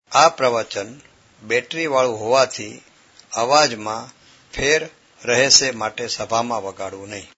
આ પ્રવચન બેટરીવાળું હોવાથી અવાજમાં ફેર રહેશે, માટે સભામાં વગાડવું નહીં.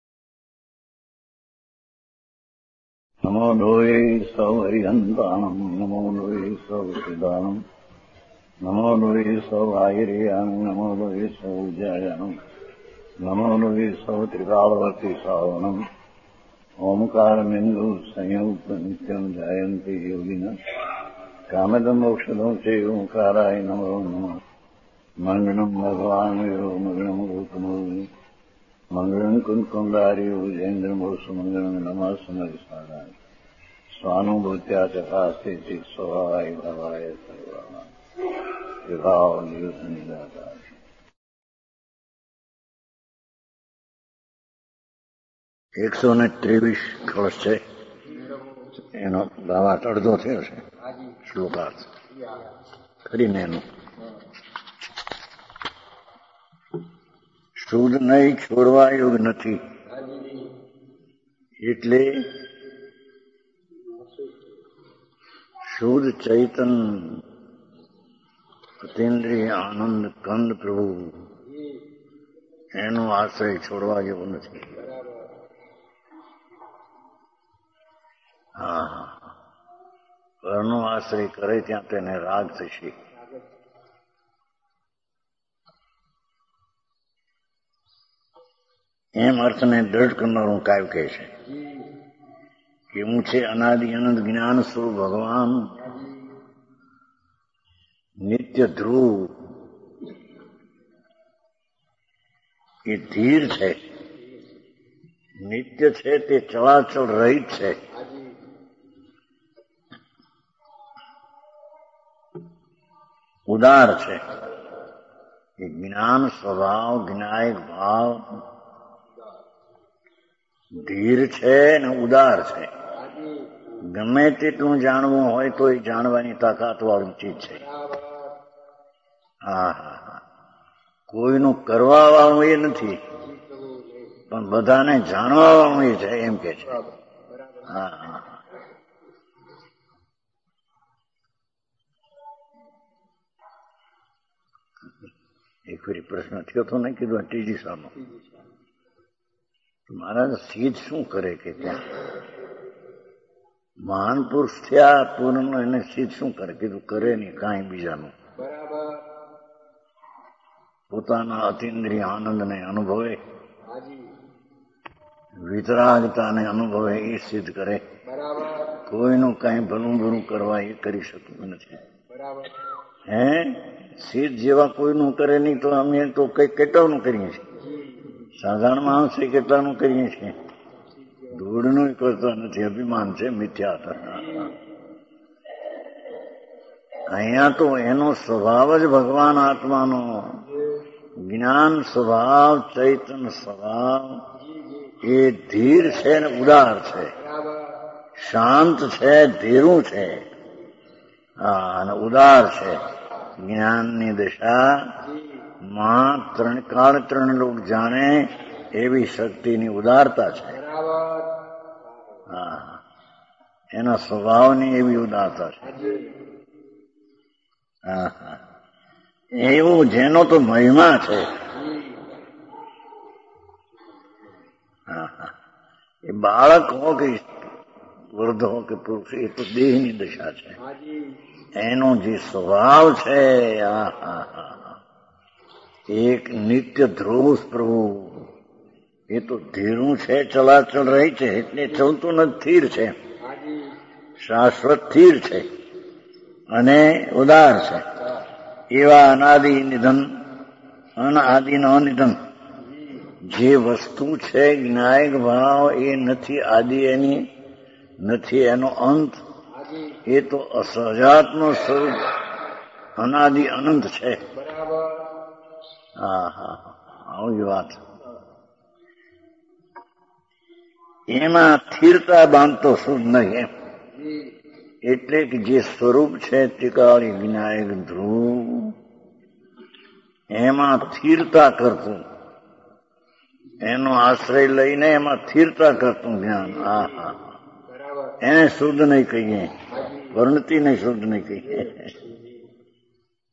નમો લોહે સૌ હરિહંતાણમ, નમો લોહે સૌ સિદ્ધાણમ, નમો લોહે સૌ આયર્યામ, નમો લોહે સૌ જયામ, નમો લોહે સૌ ત્રિકાળવતી સાવણમ, ઓમકારમિંદુ સંયુક્ત નિત્યમ જાયંતિ યોગિના કામદમ મોક્ષદમ છે ઓંકારાય નમો નમઃ. મંગળમ ભગવાન વિરો મંગળમ ગૌતમો મંગળમ કુંકુંદાર્યો જૈન્દ્રમોષ મંગળમ નમઃ સમરિસારાય સ્વાનુભૂત્યા ચકાસ્તે ચિત સ્વભાવાય ભાવાય સર્વા વિભાવ દિવસ નિરાકાર. એકસો ને 23 કળશ છે, એનો ભાવાર્થ અડધો થયો છે, શ્લોકાર્થ કરીને એનું શુદ્ધ નહીં છોડવા યોગ નથી. એટલે શુદ્ધ ચૈતન અતિન્દ્રિય આનંદ કંદ પ્રભુ એનો આશ્રય છોડવા જેવો નથી. હા, પરનો આશ્રય કરે ત્યાં તેને રાગ થશે. એમ અર્થને દ્રઢ કરનારું કાવ્ય કહે છે કે હું છે અનાદિ અનંત જ્ઞાન સ્વરૂપ ભગવાન, નિત્ય ધ્રુવ એ ધીર છે, નિત્ય છે, તે ચળાચળ રહિત છે. ઉદાર છે, એ જ્ઞાન સ્વભાવ જ્ઞાયક ભાવ ધીર છે ને ઉદાર છે. ગમે તેટલું જાણવું હોય તો એ જાણવાની તાકાત વાળું ચીજ છે. હા, કોઈનું કરવા વાળું એ નથી, પણ બધાને જાણવા વાળું એ છે, એમ કે છે. હા, એક ફરી પ્રશ્ન થયો તો નહીં કીધું ત્રીજી સાલનો, મહારાજ સિદ્ધ શું કરે કે ત્યાં મહાન પુરુષ થયા પૂર્ણ, એને સિદ્ધ શું કરે? કીધું કરે નહીં કાંઈ બીજાનું, પોતાના અતિન્દ્રિય આનંદને અનુભવે, વિતરાગતાને અનુભવે, એ સિદ્ધ કરે. કોઈનું કાંઈ ભલું ભલું કરવા એ કરી શકતું નથી. હે, સિદ્ધ જેવા કોઈનું કરે નહીં તો અમે તો કઈ કેટલાનું કરીએ છીએ? સાધારણ માણસ કેટલાનું કરીએ છીએ? ધૂળનું કરતા નથી, અભિમાન છે, મિથ્યા. અહીંયા તો એનો સ્વભાવ જ ભગવાન આત્માનો જ્ઞાન સ્વભાવ, ચૈતન સ્વભાવ એ ધીર છે ને ઉદાર છે, શાંત છે, ધીરું છે, અને ઉદાર છે. જ્ઞાનની દિશા માં કાળ ત્રણ લોક જાણે એવી શક્તિની ઉદારતા છે. હા, એના સ્વભાવની એવી ઉદારતા છે. હા, એવું જેનો તો મહિમા છે. હા, એ બાળક હો કે વૃદ્ધ હો કે પુરુષ, એ તો દેહની દશા છે. એનો જે સ્વભાવ છે, એક નિત્ય ધ્રુવ પ્રભુ, એ તો ધીરું છે, ચલાચલ રહી છે, એટલે ચલતું નથી, સ્થિર છે, શાશ્વત સ્થિર છે અને ઉદાર છે. એવા અનાદિ નિધન, અનાદિ નો નિધન જે વસ્તુ છે, જ્ઞાયક ભાવ એ નથી આદિ, એની નથી એનો અંત, એ તો અસહજાત્મ સ્વરૂપ અનાદિ અનંત છે. હા, આવી વાત. એમાં સ્થિરતા બાંધતો શુદ્ધ નહીં એમ. એટલે કે જે સ્વરૂપ છે ત્રિકાળી વિનાયક ધ્રુવ, એમાં સ્થિરતા કરતું, એનો આશ્રય લઈને એમાં સ્થિરતા કરતું જ્ઞાન. હા, એને શુદ્ધ નહીં કહીએ, વર્ણતી નહીં, શુદ્ધ નહીં કહીએ.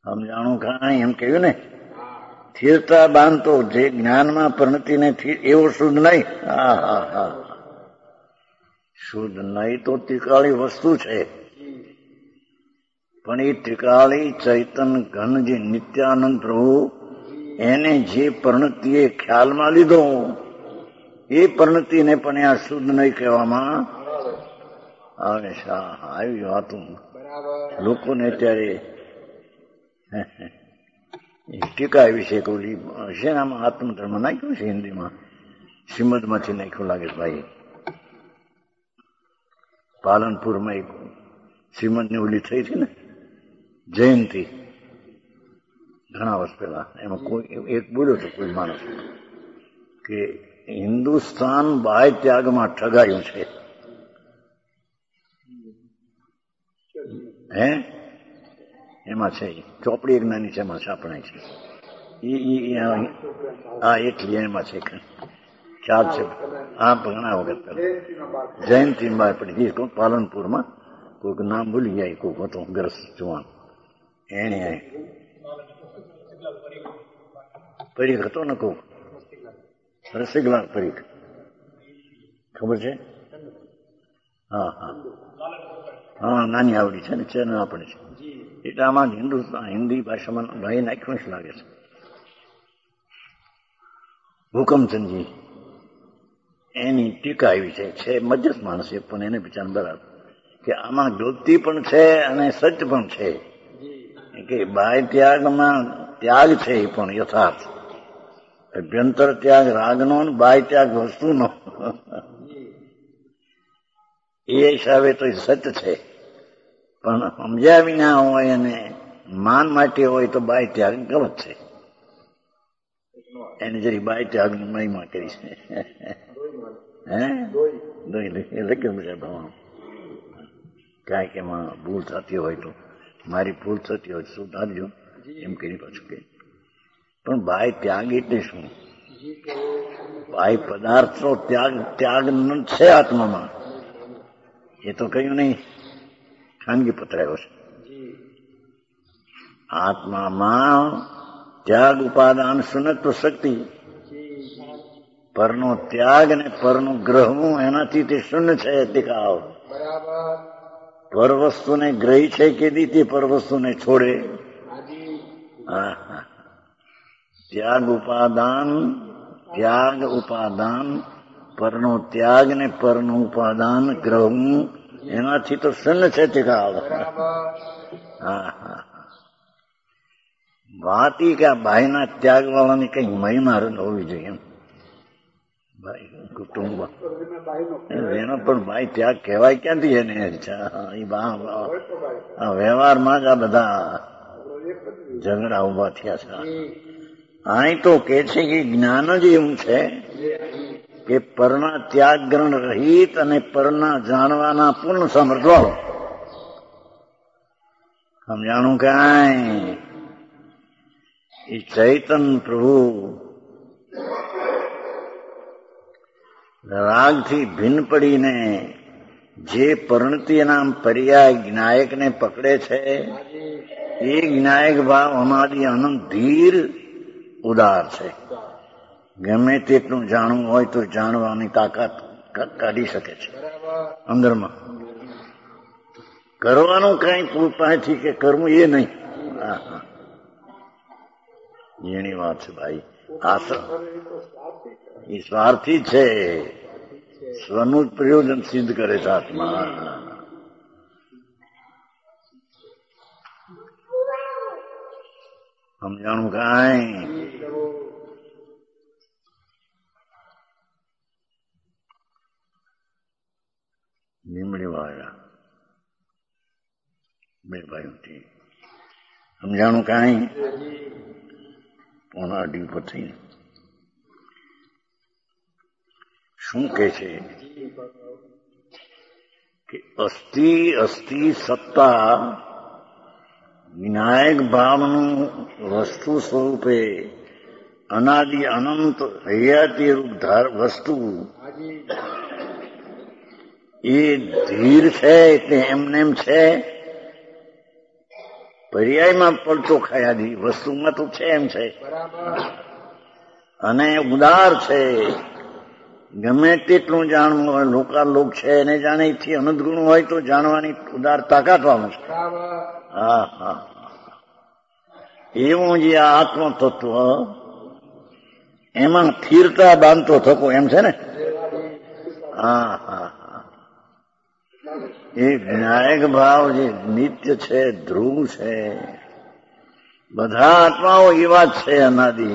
સમજાણું કાંઈ એમ કહ્યું ને, સ્થિરતા બાંધતો જે જ્ઞાનમાં પરિણતિને એવો શુદ્ધ નહીં. હા હા હા, શુદ્ધ નહીં તો ત્રિકાળી વસ્તુ છે, પણ એ ત્રિકાળી ચૈતન ઘન જે નિત્યાનંદ પ્રભુ એને જે પરિણતિએ ખ્યાલમાં લીધો એ પરિણતિને પણ આ શુદ્ધ નહીં કહેવામાં આવે. આવી વાતું લોકોને અત્યારે ટીકા વિશે કોલી છે ને, આમાં આત્મધર્મ નાખ્યું છે હિન્દીમાં, શ્રીમદમાંથી નાખ્યું લાગે ભાઈ. પાલનપુરમાં એક શ્રીમદની ઓલી થઈ હતી ને જયંતિ, ઘણા વર્ષ પહેલા, એમાં કોઈ એક બોલ્યો હતો કોઈ માણસ કે હિન્દુસ્તાન બાહ્ય ત્યાગમાં ઠગાયું છે. હે એમાં છે ચોપડી એક નાની છે, એમાં છાપણાય છે. હા એટલી એમાં છે ખ્યાલ છે. હા ઘણા વખત પહેલા જયંતિમાં પડી ગઈ પાલનપુરમાં, કોઈક નામ ભૂલી જાય, કોઈક હતો ગ્રસ્ત જુવાન, એને પરીખ હતો ને કોક રસિકલાલ પરીખ, ખબર છે? હા હા હા, નાની આવડી છે ને, છે ને આપણે છે એટલે આમાં હિન્દી ભાષામાં ભાઈ નાખ્યું જ લાગે છે. હુકમચંદજી એની ટીકા આવી છે મધ્યસ્થ માણસ છે, પણ એને બિચારા બરાબર કે આમાં જ્યોતિ પણ છે અને સત્ય પણ છે, કે બાહ્ય ત્યાગમાં ત્યાગ છે એ પણ યથાર્થ, અભ્યંતર ત્યાગ રાગનો, બાહ્ય ત્યાગ વસ્તુનો, એ હિસાબે તો સત્ય છે. પણ સમજ્યા વિના હોય અને માન માટે હોય તો બાહ્ય ત્યાગ ગલત છે. એને જરી બાહ્ય ત્યાગની મહિમા કરી છે. હે લખ્યું છે કાંઈક એમાં ભૂલ થતી હોય તો, મારી ભૂલ થતી હોય સુધારજો એમ કરી પાછું કે. પણ બાહ્ય ત્યાગ એટલે શું? બાહ્ય પદાર્થનો ત્યાગ છે આત્મામાં, એ તો કહ્યું નહીં, ખાનગી પતરાયો છે. આત્મામાં ત્યાગ ઉપાદાન સુનત્વ શક્તિ, પરનો ત્યાગ ને પરનું ગ્રહવું એનાથી તે શૂન્ય છે. દેખાવ પર વસ્તુને ગ્રહી છે કે તે પર વસ્તુને છોડે. ત્યાગ ઉપાદાન પરનો ત્યાગ ને પરનું ઉપાદાન ગ્રહવું એનાથી તો શૂન્ય છે. દેખાવ વાત એ કે આ ભાઈના ત્યાગ વાળાની કઈ મહિમા હોવી જોઈએ એમ. ભાઈ કુટુંબ એનો પણ ભાઈ ત્યાગ કહેવાય ક્યાંથી એને? વ્યવહારમાં જ આ બધા ઝઘડા ઉભા થયા છે. અહીં તો કે છે કે જ્ઞાન જ એવું છે કે પરના ત્યાગ ગ્રહણ રહિત અને પરના જાણવાના પૂર્ણ સમર્થ વાળો. સમજાણું કાંઈ? એ ચૈતન પ્રભુ રાગથી ભિન્ન પડીને જે પરિણતિ નામ પર્યાય જ્ઞાયકને પકડે છે, એ જ્ઞાયક ભાવ અમારી અનંત ધીર ઉદાર છે. ગમે તેટલું જાણવું હોય તો જાણવાની તાકાત કાઢી શકે છે અંદરમાં. કરવાનું કઈ પાસેથી કે કરવું એ નહીં. એની વાત છે ભાઈ. એ સ્વાર્થી છે, સ્વનું જ પ્રયોજન સિદ્ધ કરે છે આત્મા. સમજાણું કાંઈ? લીમડી વાળા બે ભાઈ સમજાણું કાંઈ? પોણા અઢી ઉપર થઈને શું કે છે કે અસ્થિ સત્તા વિનાયક ભાવનું વસ્તુ સ્વરૂપે અનાદિ અનંત હૈયાતી રૂપ વસ્તુ એ ધીર છે એટલે એમને એમ છે. પર્યાયમાં પડતો ખાયાદી વસ્તુમાં તો છે એમ છે, અને ઉદાર છે. ગમે તેટલું જાણવું હોય, લોકાલોક છે એને જાણે એથી અનંત ગુણ હોય તો જાણવાની ઉદાર તાકાત વાળું છે. હા હા, એવું જે આત્મ તત્વ એમાં સ્થિરતા બાંધતો થકો એમ છે ને. હા હા હા, એ જ્ઞાયક ભાવ જે નિત્ય છે, ધ્રુવ છે, બધા આત્માઓ એવા જ છે અનાદિ.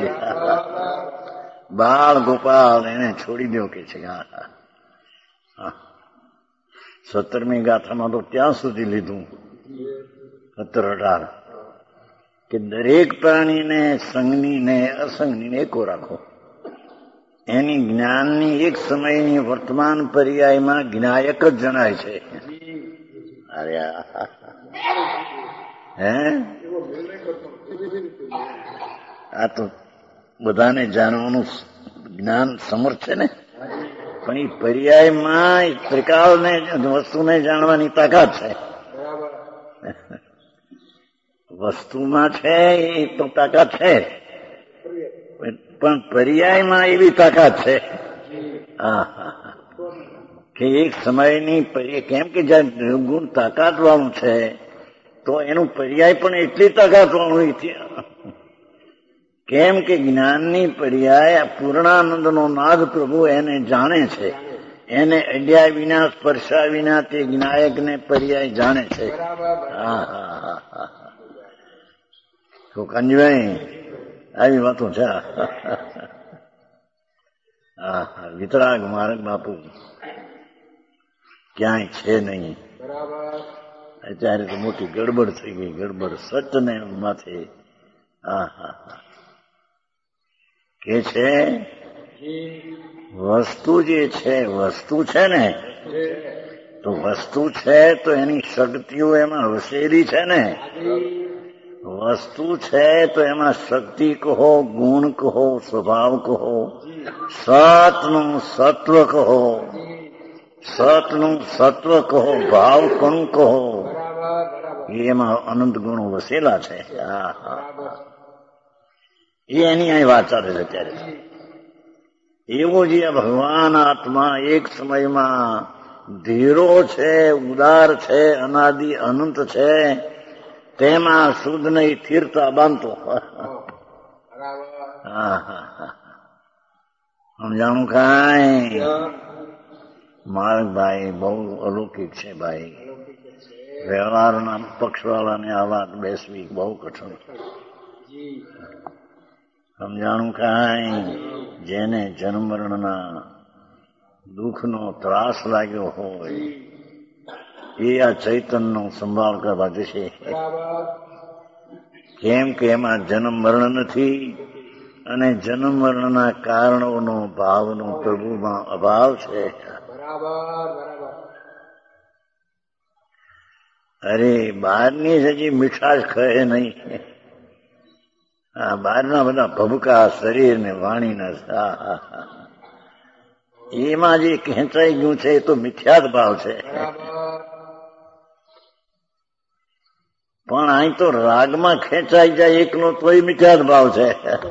બાળ ગોપાલ એને છોડી દો કે છે. 17મી ગાથામાં તો ત્યાં સુધી લીધું 17-18 કે દરેક પ્રાણીને સંગની ને અસંગની એકો રાખો. એની જ્ઞાનની એક સમયની વર્તમાન પર્યાયમાં જ્ઞાયક જ જણાય છે. અરે હે, આ તો બધાને જાણવાનું જ્ઞાન સમર્થ છે ને, પણ એ પર્યાયમાં ત્રિકાળને વસ્તુને જાણવાની તાકાત છે. વસ્તુમાં છે એ તો તાકાત છે, પણ પર્યાયમાં એવી તાકાત છે. હા હા, કે એક સમયની કેમ કે જ્યાં ગુણ તાકાત વાળું છે તો એનું પર્યાય પણ એટલી તાકાત વાળું. કેમ કે જ્ઞાનની પર્યાય પૂર્ણાનંદનો નાદ પ્રભુ એને જાણે છે, એને અડ્યા વિના સ્પર્શા વિના તે જ્ઞાયકને પર્યાય જાણે છે. હા હા હા હા, તો કાંજીભાઈ આવી વાતો છે. હા હા, વિતરાગ માર્ગ બાપુ ક્યાંય છે નહીં. અત્યારે તો મોટી ગડબડ થઈ ગઈ, ગડબડ સચને માથે. હા હા હા, કે છે વસ્તુ જે છે, વસ્તુ છે ને, તો વસ્તુ છે તો એની શક્તિઓ એમાં વસેલી છે ને. વસ્તુ છે તો એમાં શક્તિ કહો, ગુણ કહો, સ્વભાવ કહો, સતનું સત્વ કહો, સતનું સત્વ કહો, ભાવ કણું કહો, એમાં અનંત ગુણો વસેલા છે. હા હા, એની અહીં વાત ચાલે છે અત્યારે. એવો જે ભગવાન આત્મા એક સમયમાં ધીરો છે, ઉદાર છે, અનાદિ અનંત છે, તેમાં શુદ્ધ નહીં સ્થિરતા બાંધતો. હા હા હા, સમજાણું કાંઈ? માર્ગભાઈ બહુ અલૌકિક છે ભાઈ. વ્યવહારના પક્ષવાળાને આ વાત બેસવી બહુ કઠણ. સમજાણું કાંઈ? જેને જન્મ મરણના દુઃખનો ત્રાસ લાગ્યો હોય એ આ ચૈતનનો સંભાળ કરવા જશે. કેમ કે એમાં જન્મ મરણ નથી, અને જન્મ મરણના કારણોનો ભાવનો પ્રભુમાં અભાવ છે. અરે બહારની હજી મીઠાશ કહે નહીં. આ બહારના બધા ભબકા શરીર ને વાણીના, એમાં જે ખેંચાઈ ગયું છે એ તો મિથ્યાત ભાવ છે. પણ અહીં તો રાગમાં ખેંચાઈ જાય એકલો તોય મિથ્યાત ભાવ છે.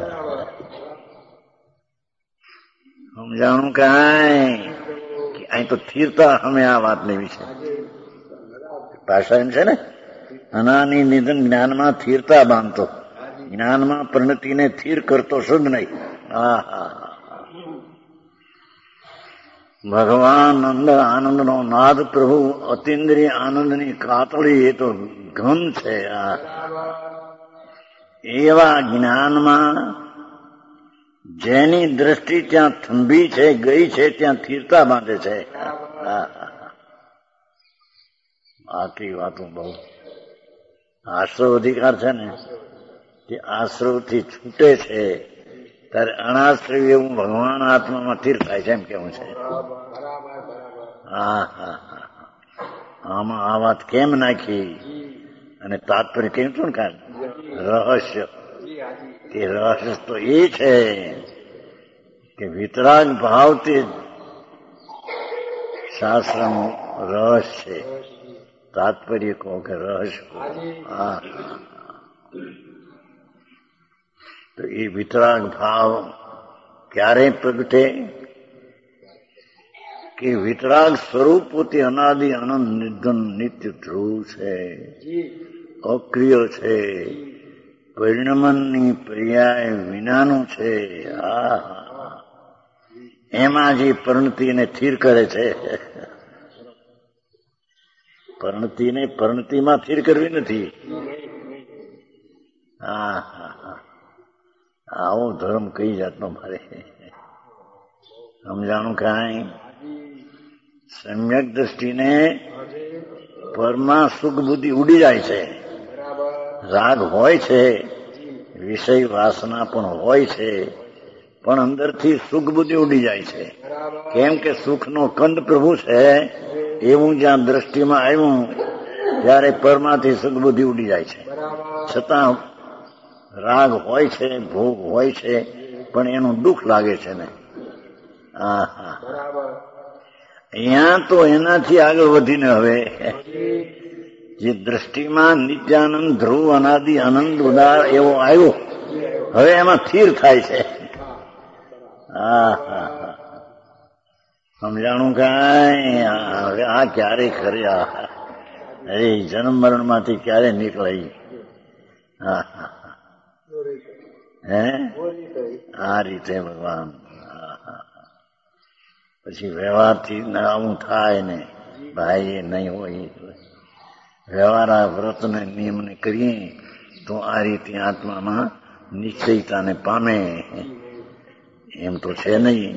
સમજાણું કાંઈ? અહીં તો સ્થિરતા અમે આ વાત લેવી છે. ભાષા એમ છે ને, અનાની નિધન જ્ઞાનમાં સ્થિરતા બાંધતો, જ્ઞાનમાં પરિણતિને સ્થિર કરતો શુદ્ધ નહીં. હા હા, ભગવાન અંદર આનંદનો નાદ પ્રભુ અતિન્દ્રિય આનંદની કાતળી એ તો ઘન છે. એવા જ્ઞાનમાં જેની દ્રષ્ટિ ત્યાં થંભી છે, ગઈ છે, ત્યાં સ્થિરતા બાંધે છે. આટલી વાતો બહુ. આશ્રવ અધિકાર છે ને, તે આશ્રવથી છૂટે છે ત્યારે અનાશ્રવ એવું ભગવાન આત્મામાં સ્થિર થાય છે એમ કેવું છે. હા હા હા, આમાં આ વાત કેમ નાખી અને તાત્પર્ય કેમ શું કાઢ? રહસ્ય. તે રહસ્ય તો એ છે કે વિતરાગ ભાવ તે શાસ્ત્રનું રહસ્ય છે. તાત્પર્ય કહો કે રહસ્ય હા. તો એ વિતરાગ ભાવ ક્યારે પ્રગટે કે વિતરાગ સ્વરૂપ પોતે અનાદિ અનંત નિર્ધન નિત્ય ધ્રુવ છે, અક્રિય છે, પરિણમનની પર્યાય વિનાનું છે. એમાં જે પરિણતિને સ્થિર કરે છે, પરિણતિને પરિણતિમાં સ્થિર કરવી નથી. આવો ધર્મ કઈ જાતનો મારે સમજાણું કાંઈ? સમ્યક દ્રષ્ટિને પરમાં સુખ બુદ્ધિ ઉડી જાય છે. રાગ હોય છે, વિષય વાસના પણ હોય છે, પણ અંદરથી સુખ બુદ્ધિ ઉડી જાય છે. કેમ કે સુખનો કંદ પ્રભુ છે. એવું જ્યાં દ્રષ્ટિમાં આવ્યું ત્યારે પરમાંથી સુખ બુદ્ધિ ઉડી જાય છે. છતાં રાગ હોય છે, ભોગ હોય છે, પણ એનું દુઃખ લાગે છે ને. અહીંયા તો એનાથી આગળ વધીને હવે જે દ્રષ્ટિમાં નિત્યાનંદ ધ્રુવ અનાદિ આનંદ ઉદાર એવો આવ્યો, હવે એમાં સ્થિર થાય છે. સમજાણું કાંઈ? હવે આ ક્યારે ખરે અરે જન્મ મરણ માંથી ક્યારે નીકળાઈ? હે આ રીતે ભગવાન પછી વ્યવહારથી આવું થાય ને ભાઈ એ નહીં હોય. વ્યવહાર આ વ્રતને નિયમને કરીએ તો આ રીતે આત્મામાં નિશ્ચયતાને પામે. એમ તો છે નહીં.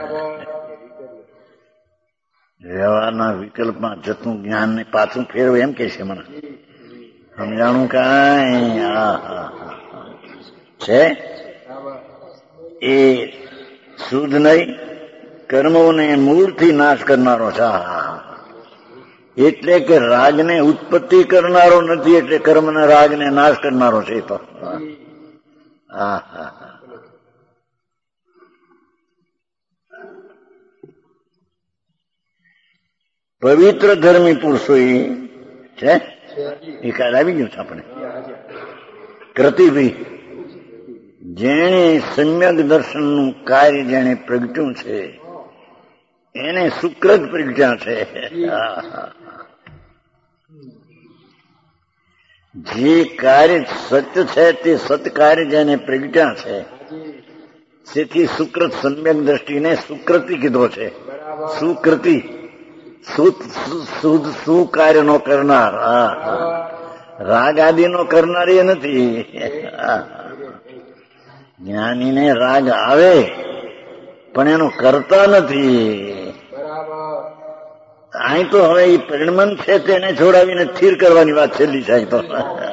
વ્યવહારના વિકલ્પમાં જતું જ્ઞાનને પાછું ફેરવે એમ કે છે મને. સમજાણું કાંઈ? છે એ શુદ્ધ નહીં, કર્મોને મૂળથી નાશ કરનારો છે. એટલે કે રાગને ઉત્પત્તિ કરનારો નથી, એટલે કર્મના રાગને નાશ કરનારો છે. તો પવિત્ર ધર્મી પુરુષો છે. એ કાલ આવી ગયું છે આપણે. કૃતિભી જેણે સમ્યક દર્શનનું કાર્ય જેણે પ્રગટ્યું છે એને સુકૃત પ્રજ્ઞા છે. જે કાર્ય સત્ય છે તે સત્કાર્ય જેને પ્રજ્ઞા છે, તેથી સુકૃત સમ્યક દ્રષ્ટિને સુકૃતિ કીધો છે. સુકૃતિ સુકાર્ય નો કરનાર, રાગ આદિ નો કરનાર એ નથી. જ્ઞાનીને રાગ આવે પણ એનો કરતા નથી. અહીં તો હવે એ પરિણમન છે તેને છોડાવીને સ્થિર કરવાની વાત છેલ્લી થાય. તો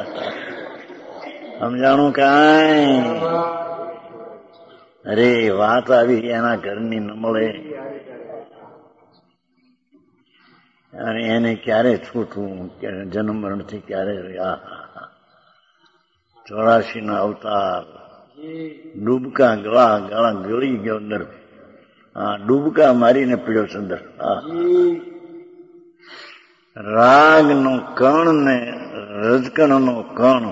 સમજાણું કાંઈ? અરે વાત આવી એના ઘરની ન મળે અને એને ક્યારે છૂટવું, જન્મ મરણથી ક્યારે રહ્યા. 84 ના અવતાર ડૂબકા ગાળા ગળી ગયો અંદર. ડૂબકા મારીને પીડ્યો છે અંદર. રાગનો કણ ને રજકણનો કણ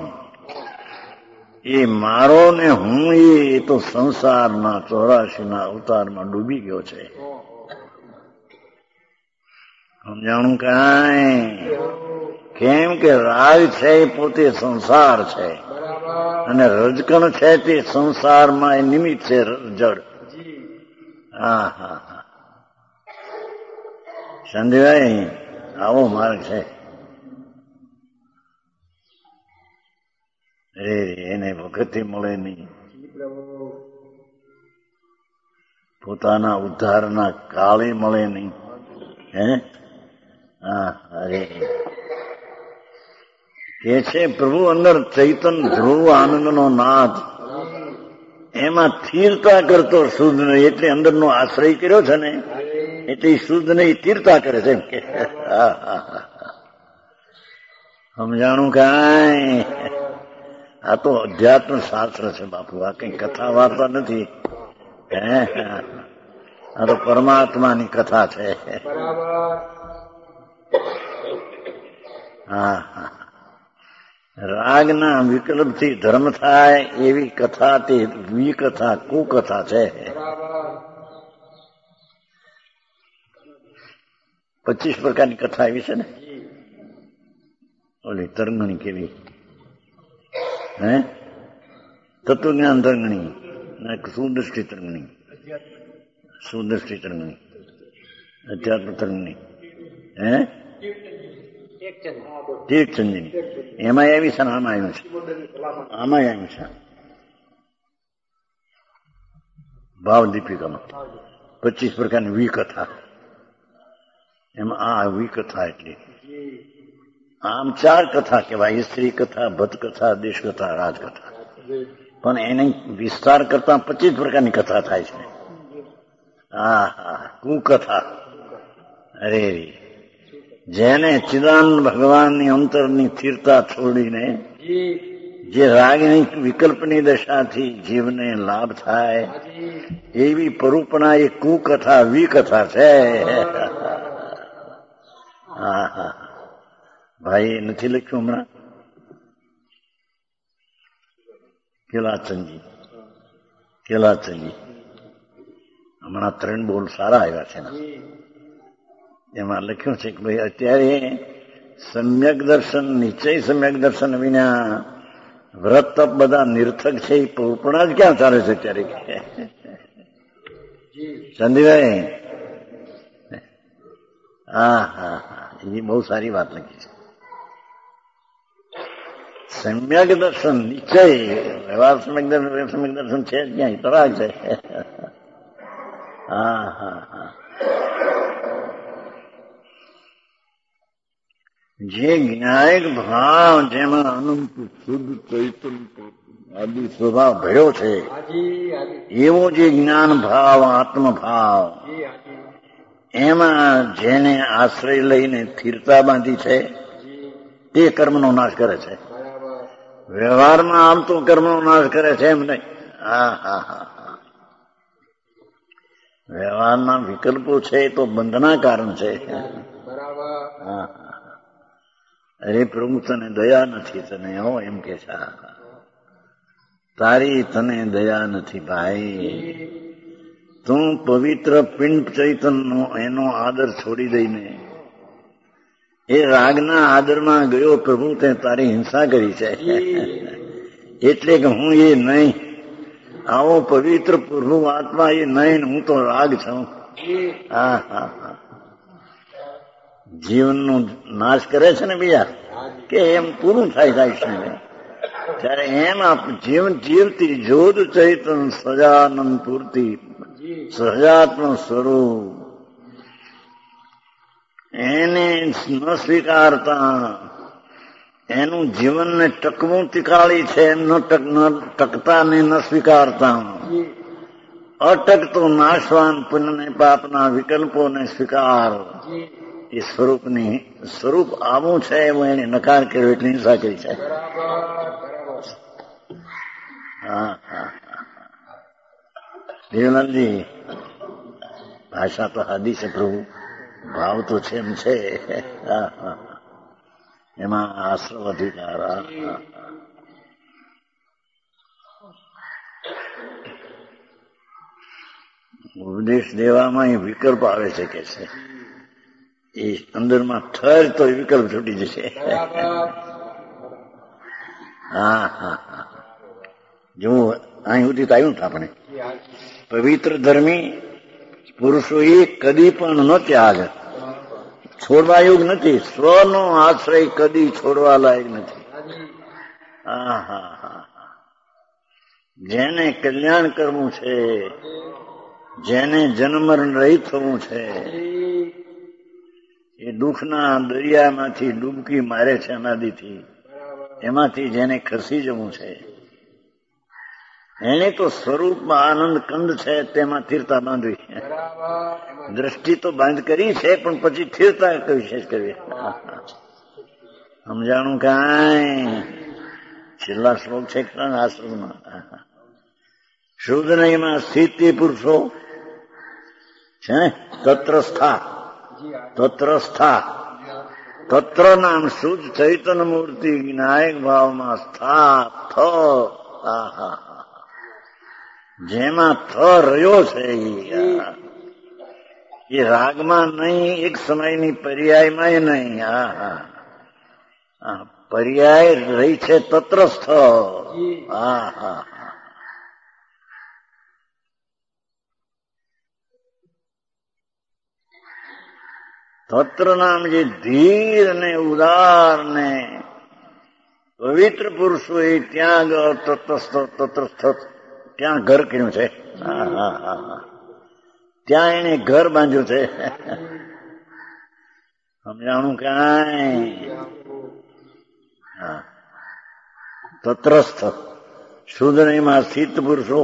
એ મારો ને હું એ તો સંસારના 84 ના અવતારમાં ડૂબી ગયો છે. સમજાણું કાંઈ? કેમ કે રાગ છે એ પોતે સંસાર છે અને રજકણ છે તે સંસારમાં એ નિમિત્ત છે, જડ. સમજાય? આવો માર્ગ છે. એને વખતે મળે નહીં. પોતાના ઉદ્ધારના કાળે મળે નહીં. અરે કે છે પ્રભુ અંદર ચૈતન ધ્રુવ આનંદનો નાદ, એમાં સ્થિરતા કરતો શુદ્ધ નહીં. એટલે અંદરનો આશ્રય કર્યો છે ને એટલે શુદ્ધ નહીં, સ્થિરતા કરે છે. એમ કે સમજાણું કાંઈ? આ તો અધ્યાત્મ શાસ્ત્ર છે બાપુ. આ કઈ કથા વાર્તા નથી. આ તો પરમાત્માની કથા છે. હા હા, રાગના વિકલ્પથી ધર્મ થાય એવી કથા તે વિકથા કુકથા છે. 25 પ્રકારની કથા આવી છે ને. ઓલી તરંગણી કેવી હે, તત્વજ્ઞાન તરંગણી, સુદૃષ્ટિ તરંગણી, સુદૃષ્ટિ તરંગણી, અધ્યાત્મ તરંગણી, હે તીર્થચંદની, એમાં આવી છે ને આમાં આવ્યું છે, આમાં આવ્યું છે ભાવ દીપિકામાં 25 પ્રકારની વિકથા. એમાં આ વિકથા એટલી. આમ 4 કથા કહેવાય, સ્ત્રી કથા, ભટ્ટ કથા, દેશ કથા, રાજકથા. પણ એને વિસ્તાર કરતા 25 પ્રકારની કથા થાય છે. હા હા, કુકથા. અરે જેને ચિદાનંદ ભગવાનની અંતરની સ્થિરતા છોડીને જે રાગની વિકલ્પની દશાથી જીવને લાભ થાય એવી પરૂપણા એ કુકથા વિકથા છે. હા હા ભાઈ, નથી લખ્યું હમણાં કેલાચંદજી હમણાં 3 બોલ સારા આવ્યા છે. એમાં લખ્યું છે કે ભાઈ અત્યારે સમ્યક દર્શન, નિશ્ચય સમ્યક દર્શન વિના વ્રત તપ બધા નિર્થક છે. એ પરૂપણા જ ક્યાં ચાલે છે અત્યારે? ચંદીભાઈ, હા હા હા, એ બહુ સારી વાત લખી છે. સમ્યક દર્શન, નિશ્ચય, વ્યવહાર સમ્યક દર્શન છે જ ક્યાં? તરાગ છે. હા હા હા, જે જ્ઞાયક ભાવ જેમાં અનંત શુદ્ધ ચૈતન્ય આદિ સ્વભાવ ભર્યો છે એવો જે જ્ઞાન ભાવ, આત્મભાવ, એમાં જેને આશ્રય લઈને સ્થિરતા બાંધી છે તે કર્મનો નાશ કરે છે. વ્યવહારમાં આમ તો કર્મનો નાશ કરે છે એમ નહીં. હા હા હા, વ્યવહારના વિકલ્પો છે તો બંધના કારણ છે. હા, અરે પ્રભુ તને દયા નથી, તને હો એમ કે છે. તારી તને દયા નથી ભાઈ. તું પવિત્ર પિંડ ચૈતનનો એનો આદર છોડી દઈને એ રાગના આદરમાં ગયો. પ્રભુ તે તારી હિંસા કરી છે એટલે કે હું એ નહીં, આવો પવિત્ર પ્રભુ આત્મા એ નહીં, હું તો રાગ છું. હા હા હા, જીવનનો નાશ કરે છે ને બીજા, કે એમ પૂરું થાય છે ત્યારે એમ જીવન જીવતી જોદ ચૈતન સજાનંદ પૂર્તિ સહજાત્મ સ્વરૂપ એને ન સ્વીકારતા એનું જીવનને ટકવું ટીકાળી છે, ટકતા ને ન સ્વીકારતા અટકતો નાશવાન પુણ્ય પાપના વિકલ્પોને સ્વીકાર એ સ્વરૂપ આવું છે એવું એને નકાર કર્યો એટલે હિંસા કરી છે. હા હા, દેવલાલજી ભાષા તો હાદી છે પ્રભુ, ભાવ તો છે એમ છે. હા હા, એમાં આશ્રવ અધિકાર. ઉપદેશ દેવામાં એ વિકલ્પ આવે છે કે છે એ અંદરમાં ઠર તો વિકલ્પ છૂટી જશે. હા હા હા, જો અહીં સુધી તો આવ્યું આપણે પવિત્ર ધર્મી પુરુષો એ કદી પણ ન ત્યાગ, છોડવા યોગ નથી. સ્વનો આશ્રય કદી છોડવા લાયક નથી. હા હા હા, જેને કલ્યાણ કરવું છે, જેને જન્મરણ રહિત થવું છે, એ દુઃખના દરિયામાંથી ડૂબકી મારે છે અનાદિથી, એમાંથી જેને ખસી જવું છે એને તો સ્વરૂપમાં આનંદ કંદ છે તેમાં સ્થિરતા બાંધવી. દ્રષ્ટિ તો બંધ કરી છે પણ પછી સ્થિરતા વિશેષ કરવી. સમજાણું કાંઈ? છેલ્લા શ્લોક છે આશ્રમમાં. શુદ્ધ નહીમાં સ્થિત પુરુષો છે ને તત્રસ્થા તત્ર નામ શુદ્ધ ચૈતન્ય મૂર્તિ વિનાયક ભાવમાં સ્થાપ જેમાં થ રહ્યો છે એ રાગમાં નહીં, એક સમયની પર્યાયમાં નહીં. પર્યાય રહી છે તત્રસ્થ. તત્ર નામ જે ધીર ને ઉદાર ને પવિત્ર પુરુષો એ ત્યાં તત્રસ્થ ત્યાં ઘર કર્યું છે. ત્યાં એને ઘર બાંધ્યું છે. સમજાણું ક્યાંય? તત્રસ્થ શુદ્ધમાં સ્થિત પુરુષો.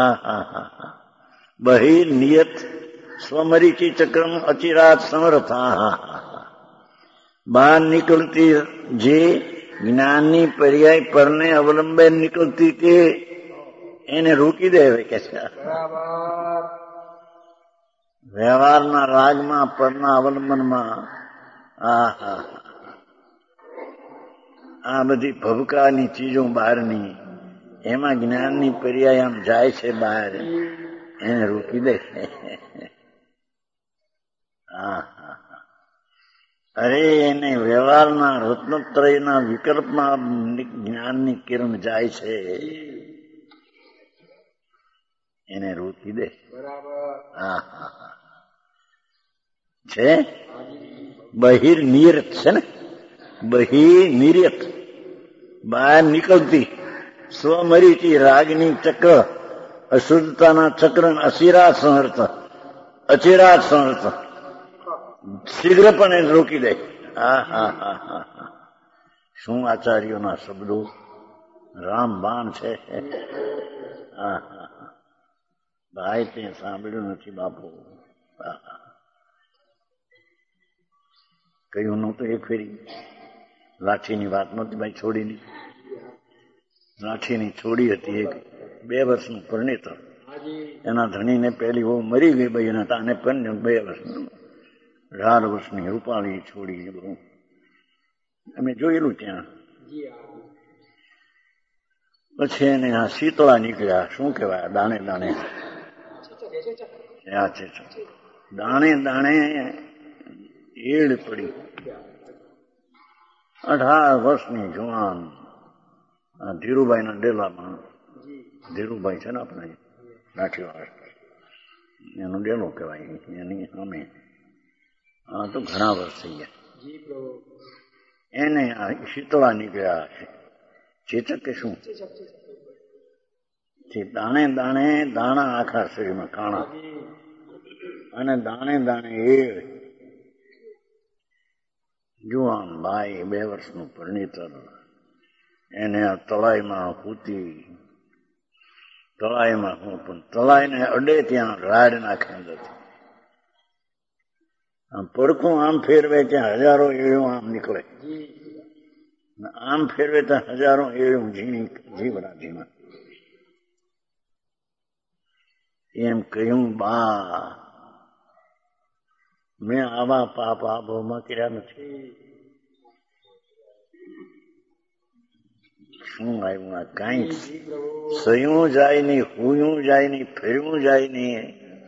બહિર નિયત સ્વમરીચી ચક્રમ અચિરાત સમર્થા. બહાર નીકળતી જે જ્ઞાનની પર્યાય પરને અવલંબે નીકળતી તે એને રોકી દે કે છે. વ્યવહારના રાગમાં પરના અવલંબનમાં આ બધી ભબકાની ચીજો બહારની એમાં જ્ઞાનની પર્યાય આમ જાય છે બહાર, એને રોકી દે. અરે એને વ્યવહારના રત્નત્રયના વિકલ્પમાં જ્ઞાનની કિરણ જાય છે, એને રોકી દે. છે બહિર નિયત છે ને, બહિર નિર્યત બહાર નીકળતી સ્વમરીચી રાગની ચક્ર અશુદ્ધતાના ચક્ર અચિરાત સંહર્ત, અચિરાત સંહર્ત શીઘ્રપણે રોકી દે. શું આચાર્યોના શબ્દો રામબાણ છે. ભાઈ તે સાંભળ્યું નથી બાપુ. કહ્યું નહોતું એક ફેરી લાઠીની વાત નહોતી ભાઈ છોડીની. લાઠીની છોડી હતી એક 2 વર્ષનું પરણેતર. એના ધણીને પહેલી બહુ મરી ગઈ ભાઈ, એના તાને પણ 2 વર્ષનું 18 વર્ષની રૂપાળી છોડી. બહુ અમે જોયેલું ત્યાં. પછી એને આ શીતળા નીકળ્યા. શું કહેવાય? દાણે દાણે દાણે દાણે એડ પડી. 18 વર્ષની જુવાન ધીરુભાઈના ડેલામાં. ધીરુભાઈ છે ને આપણે લાઠીવાળા, એનો ડેલો કહેવાય. એની સામે તો ઘણા વર્ષ થઈ ગયા. એને આ શીતળા નીકળ્યા છે. ચેચક કે શું? દાણે દાણે દાણા આખા શરીરમાં કાણા, અને દાણે દાણે એડ. જુવાન ભાઈ 2 વર્ષનું પરણેતર, એને આ તળાઈમાં કૂતી. તળાઈમાં હું પણ તળાઈને અડે ત્યાં રાડ નાખે અંદરથી. આમ પડખું આમ ફેરવે ત્યાં હજારો એળું આમ નીકળે, આમ ફેરવે ત્યાં હજારો એળું ઝીણી જીવડા ઝીણા. એમ કહ્યું, બા મેં આવા પાપ આ ભાવમાં કર્યા નથી. શું આવ્યું? આ કઈ સયું જાય નહીં, હુયું જાય નહીં, ફેરવું જાય નહીં.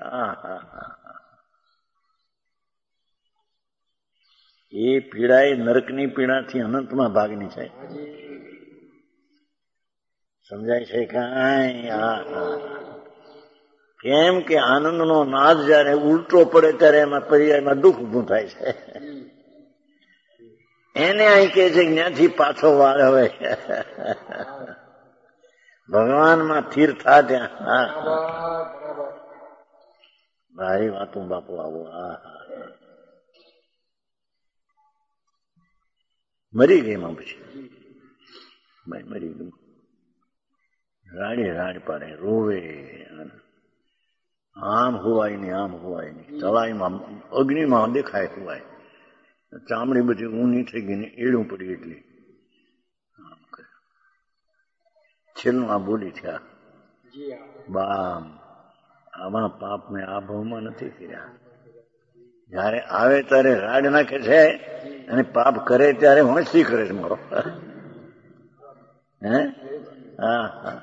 એ પીડા એ નરકની પીડાથી અનંતમાં ભાગની છે. સમજાય છે કાંઈ? કેમ કે આનંદનો નાદ જયારે ઉલટો પડે ત્યારે એમાં પર્યાયમાં દુઃખ ઉભું થાય છે. એને અહીં કે છે ત્યાંથી પાછો વાર હવે ભગવાનમાં સ્થિર થા ત્યાં. ભાઈ વાતું બાપુ આવો. મરી ગઈ માં પછી ભાઈ મરી ગયું. રાડે રાડ પાડે, રોવે. આમ હોવાય નહીં, આમ હોવાય નહીં. તળાઈમાં અગ્નિમાં દેખાય હોવાય. ચામડી બધી ઊની થઈ ગઈ ને એડું પડી એટલી. છેલ્લું આ બોલી થયા, બામ આવા પાપ મેં આ ભાવમાં નથી કર્યા. જયારે આવે ત્યારે રાડ નાખે છે, અને પાપ કરે ત્યારે હોંશથી કરે છે મારો. હે હા હા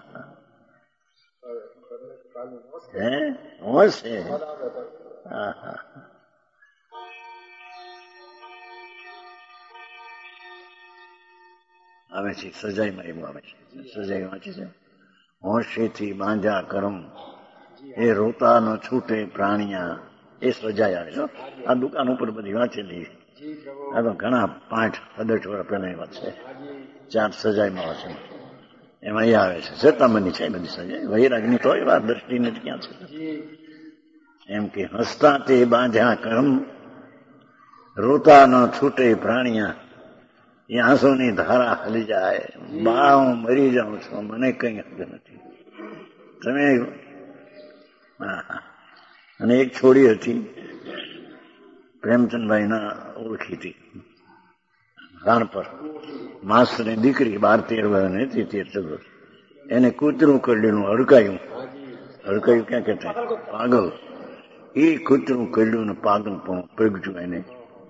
હે હોશ છે. હા હા આવે છે સજાઈમાં એવું આવે છે. સજાઈ વાંચી છે. હોશેથી બાંધ્યા કરમ એ રોતા ન છૂટે પ્રાણિયા એ સજાઈ આવે છે. આ દુકાન ઉપર બધી વાંચેલી. આ તો ઘણા 5-18 વર્ષ પહેલા વાત છે. 4 સજાઈમાં વાંચે એમાં એ આવે છે. શેતામની છે બધી સજાઈ. વૈરાગની તો એવા દ્રષ્ટિને ક્યાં છે એમ કે હસતા તે બાંધ્યા કરમ રોતા ન છૂટે પ્રાણિયા એ આંસુની ધારા હલી જાય. બા હું મરી જાઉં છું, મને કઈ હદ નથી. તમે અને એક છોડી હતી પ્રેમચંદભાઈના ઓળખીતી રાણપર માસ્તરની દીકરી 12-13 વર્ષની હતી. 13-14 એને કૂતરું કરડેલું હડકાયું ક્યાં કહેતા પાગલ. એ કૂતરું કરડ્યું ને પાગલ પણ પ્રગટ્યું એને.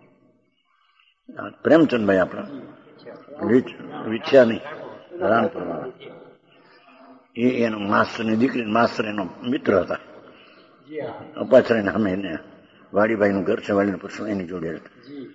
પ્રેમચંદભાઈ આપણા વિછ્યા નહીં રાણપર વાળા એ એનો માસ્તરની દીકરી માસ્તર એનો મિત્ર હતા. અપાછરાને અમે એને વાડીભાઈનું ઘર છે, વાડીનું પ્રશ્ન એની જોડે હતા.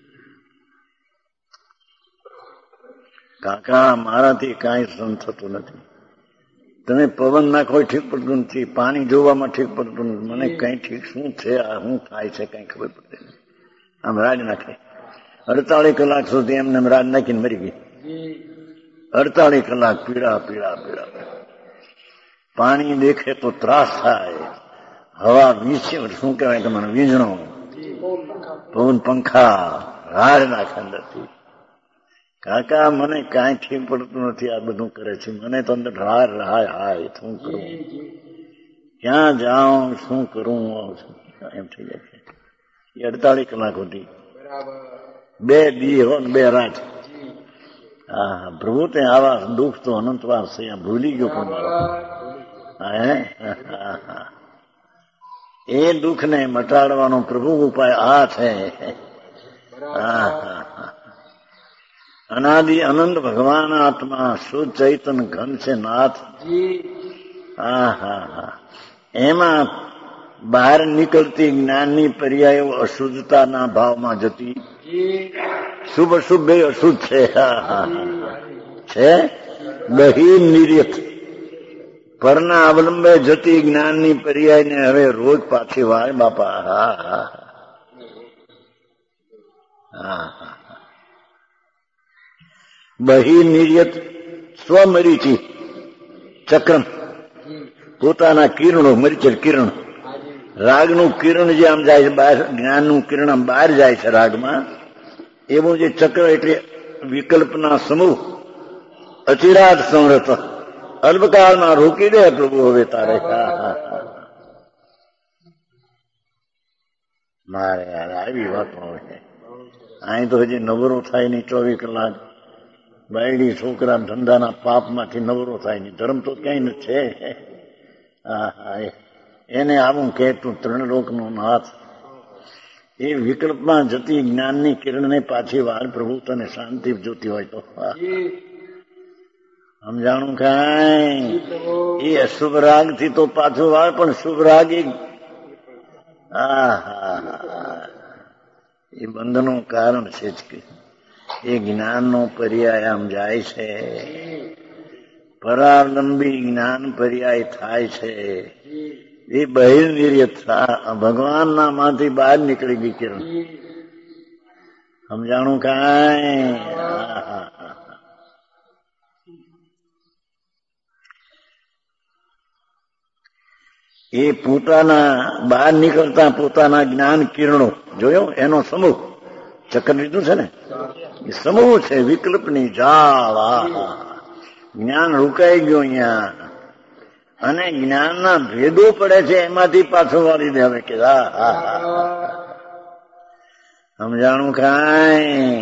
કાકા મારાથી કાંઈ સહન થતું નથી. તમે પવન નાખો ઠીક પડતું નથી, પાણી જોવામાં ઠીક પડતું નથી. મને કઈ ઠીક શું છે આ શું થાય છે કઈ ખબર પડતી નથી. આમ રાજ નાખે 48 કલાક સુધી એમને રાજ નાખીને મરી ગઈ. 48 કલાક પીડા પીડા પીડા. પાણી દેખે તો ત્રાસ થાય. હવા વીસે શું કહેવાય તમારે વીજણો પવન પંખા રાજ નાખે અંદરથી. કાકા મને કાંઈ ઠીક પડતું નથી. આ બધું કરે છે મને તો અંદર હાય હાય શું કરું, ક્યાં જાઉં, શું કરું એમ થઈ જાય છે. એ 48 કલાક હતી. 2 દી હો 2 રાત. હા પ્રભુ તે આવા દુઃખ તો અનંતવાર છે. ભૂલી ગયો પણ મારો એ દુઃખને મટાડવાનો પ્રભુ ઉપાય આ છે. અનાદિ અનંત ભગવાન આત્મા શુદ્ધ ચૈતન ઘન છે નાથ. એમાં બહાર નીકળતી જ્ઞાનની પર્યાયો અશુદ્ધતાના ભાવમાં જતી. શુભ અશુભ બે અશુદ્ધ છે. છે બહી નિર્યત પરના અવલંબે જતી જ્ઞાનની પર્યાયને હવે રોજ પાછી વાય બાપા. બહી નિર્યત સ્વમરીચી ચક્રમ પોતાના કિરણો મરીચર કિરણ રાગનું કિરણ જે આમ જાય છે બહાર, જ્ઞાનનું કિરણ આમ બહાર જાય છે રાગમાં, એવું જે ચક્ર એટલે વિકલ્પના સમૂહ અચિરાત સંરત અલ્પકાળમાં રોકી દે પ્રભુ હવે તારે. મારે આવી વાતો હોય. અહીં તો હજી નવરો થાય નહીં 24 કલાક. બાયડી છોકરા ધંધાના પાપમાંથી નવરો થાય નહીં. ધર્મ તો ક્યાંય ન છે. એને આવું કે તું 3 લોકનો નાથ. એ વિકલ્પમાં જતી જ્ઞાનની કિરણને પાછી વાર પ્રભુ તને શાંતિ જોતી હોય તો સમજાણું કાંઈ. એ અશુભ રાગ થી તો પાછું વાર, પણ શુભ રાગ એ બંધનું કારણ છે જ કે એ જ્ઞાનનો પર્યાય આમ જાય છે. પરાવલંબી જ્ઞાન પર્યાય થાય છે. એ બહિર્નિર્યત ભગવાનના માંથી બહાર નીકળી ગઈ કિરણ. સમજાણું કાંઈ. એ પોતાના બહાર નીકળતા પોતાના જ્ઞાન કિરણો જોયો એનો સમૂહ ચક્કર લીધું છે ને, એ સમૂહ છે વિકલ્પની જાળ. જ્ઞાન રોકાઈ ગયો અહીંયા અને જ્ઞાનના ભેદો પડે છે એમાંથી પાછો વાળી દે હવે કે સમજાણું કાંઈ.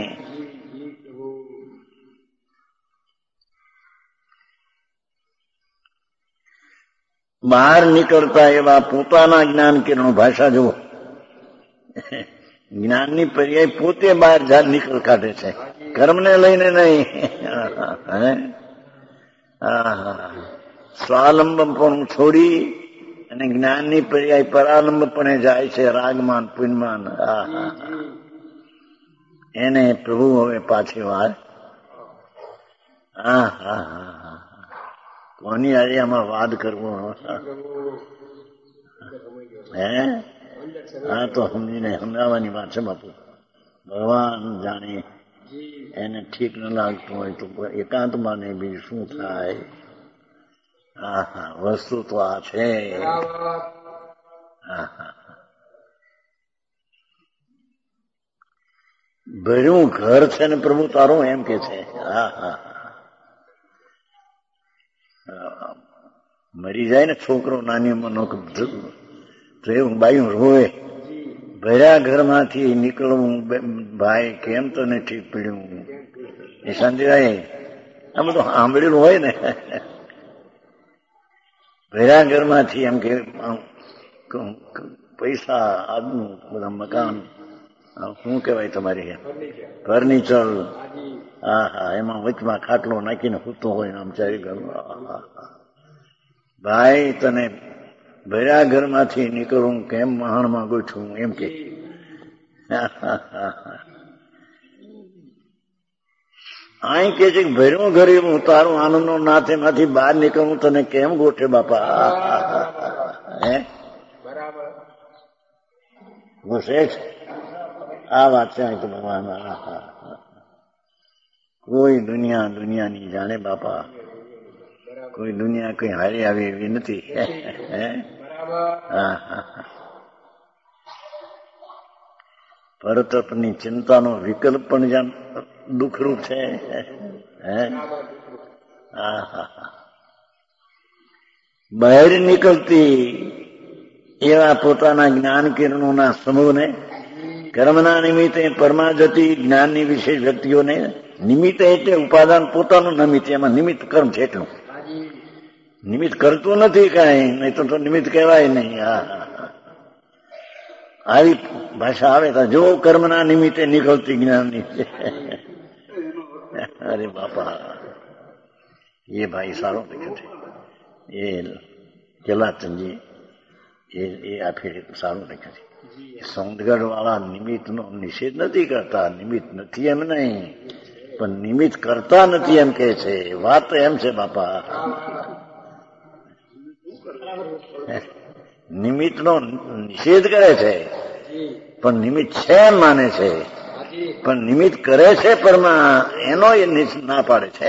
બહાર નીકળતા એવા પોતાના જ્ઞાન કિરણો ભાષા જુઓ. જ્ઞાનની પર્યાય પોતે બહાર નીકળ કાઢે છે, કર્મને લઈને નહીં. સ્વાલંબપણું છોડી અને જ્ઞાનની પર્યાય પરાલંબપણે જાય છે, રાગમાન પુનમાન. એને પ્રભુ હવે પાછી વાર. કોની આજે આમાં વાદ કરવો? હા, તો સમજાવવાની વાત છે બાપુ. ભગવાન જાણે એને ઠીક ન લાગતું હોય તો એકાંતમાં ને બીજું શું થાય? વસ્તુ તો આ છે. ભર્યું ઘર છે ને પ્રભુ તારું, એમ કે છે. મરી જાય ને છોકરો નાની ઉંમરનો તો એવું બાયું રોવે, ભર્યા ઘરમાંથી નીકળવું ભાઈ, કેમ તને ઠીક પીડ્યું? એ શાંતિભાઈ આ બધું સાંભળેલું હોય ને. ભર્યા ઘરમાંથી એમ કે પૈસા, આજનું બધા મકાન, શું કહેવાય તમારી ફર્નિચર, એમાં વચમાં ખાટલો નાખીને સૂતો હોય આમ ચારી ઘરમાં. ભાઈ તને ભર્યા ઘરમાંથી નીકળવું કેમ મહાણમાં ગોઠવું? એમ કે અહીં કે છે ભર્યું ઘર હું તારું આનંદનો નાથ, એમાંથી બહાર નીકળવું તને કેમ ગોઠે બાપા? ઘૂસે છે આ વાત છે. તો ભગવાન કોઈ દુનિયાની જાણે બાપા, કોઈ દુનિયા કઈ હારી આવી એવી નથી. પરતપની ચિંતાનો વિકલ્પ પણ જ્યાં દુઃખરૂપ છે. બહાર નીકળતી એવા પોતાના જ્ઞાન કિરણોના સમૂહને કર્મના નિમિત્તે પરમાં જતી જ્ઞાનની વિશેષ વ્યક્તિઓને, નિમિત્તે એટલે ઉપાદાન પોતાનું નિમિત્ત, એમાં નિમિત્ત કર્મ છે એટલું. નિમિત્ત કરતું નથી કઈ, નહીં તો નિમિત્ત કહેવાય નહીં. આવી ભાષા આવે તો જો કર્મના નિમિત્તે નીકળતી જ્ઞાનની. અરે બાપા, એ ભાઈ સારો લખે છે, એ જલાચંદજી, એ આખી સારું લખે છે. સૌંદગઢ વાળા નિમિત્તનો નિષેધ નથી કરતા, નિમિત્ત નથી એમ નહીં, પણ નિમિત્ત કરતા નથી એમ કે છે. વાત એમ છે બાપા, નિમિત્તનો નિષેધ કરે છે પણ નિમિત્ત છે એમ માને છે, પણ નિમિત્ત કરે છે પરમાં એનો એ ના પાડે છે.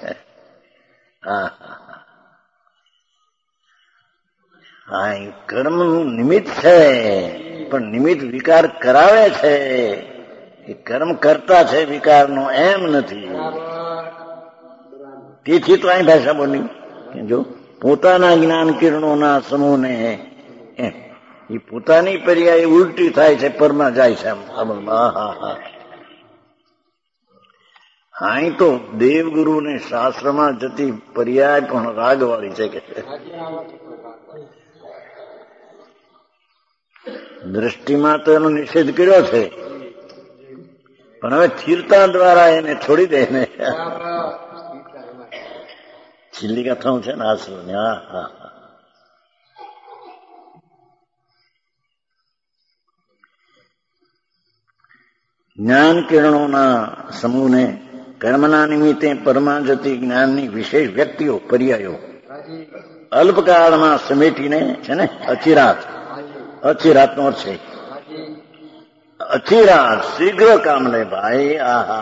કર્મનું નિમિત્ત છે પણ નિમિત્ત વિકાર કરાવે છે. એ કર્મ કરતા છે વિકારનો એમ નથી. તેથી તો અહીં ભાષા બોલી જો પોતાના જ્ઞાન કિરણોના સમૂહને, એ પોતાની પર્યાય ઉલટી થાય છે, પરમાં જાય છે. અહીં તો દેવગુરુને શાસ્ત્રમાં જતી પર્યાય પણ રાગવાળી છે કે દ્રષ્ટિમાં તો એનો નિષેધ કર્યો છે, પણ હવે સ્થિરતા દ્વારા એને છોડી દે ને. છેલ્લી કથાઓ છે ને આશ્રમની. જ્ઞાન કિરણોના સમૂહને કર્મના નિમિત્તે પરમાં જતી જ્ઞાનની વિશેષ વ્યક્તિઓ, પર્યાયો અલ્પકાળમાં સમેટીને છે ને અચિરાતનો છે. અચિરાત શીઘ્ર કામ લે ભાઈ.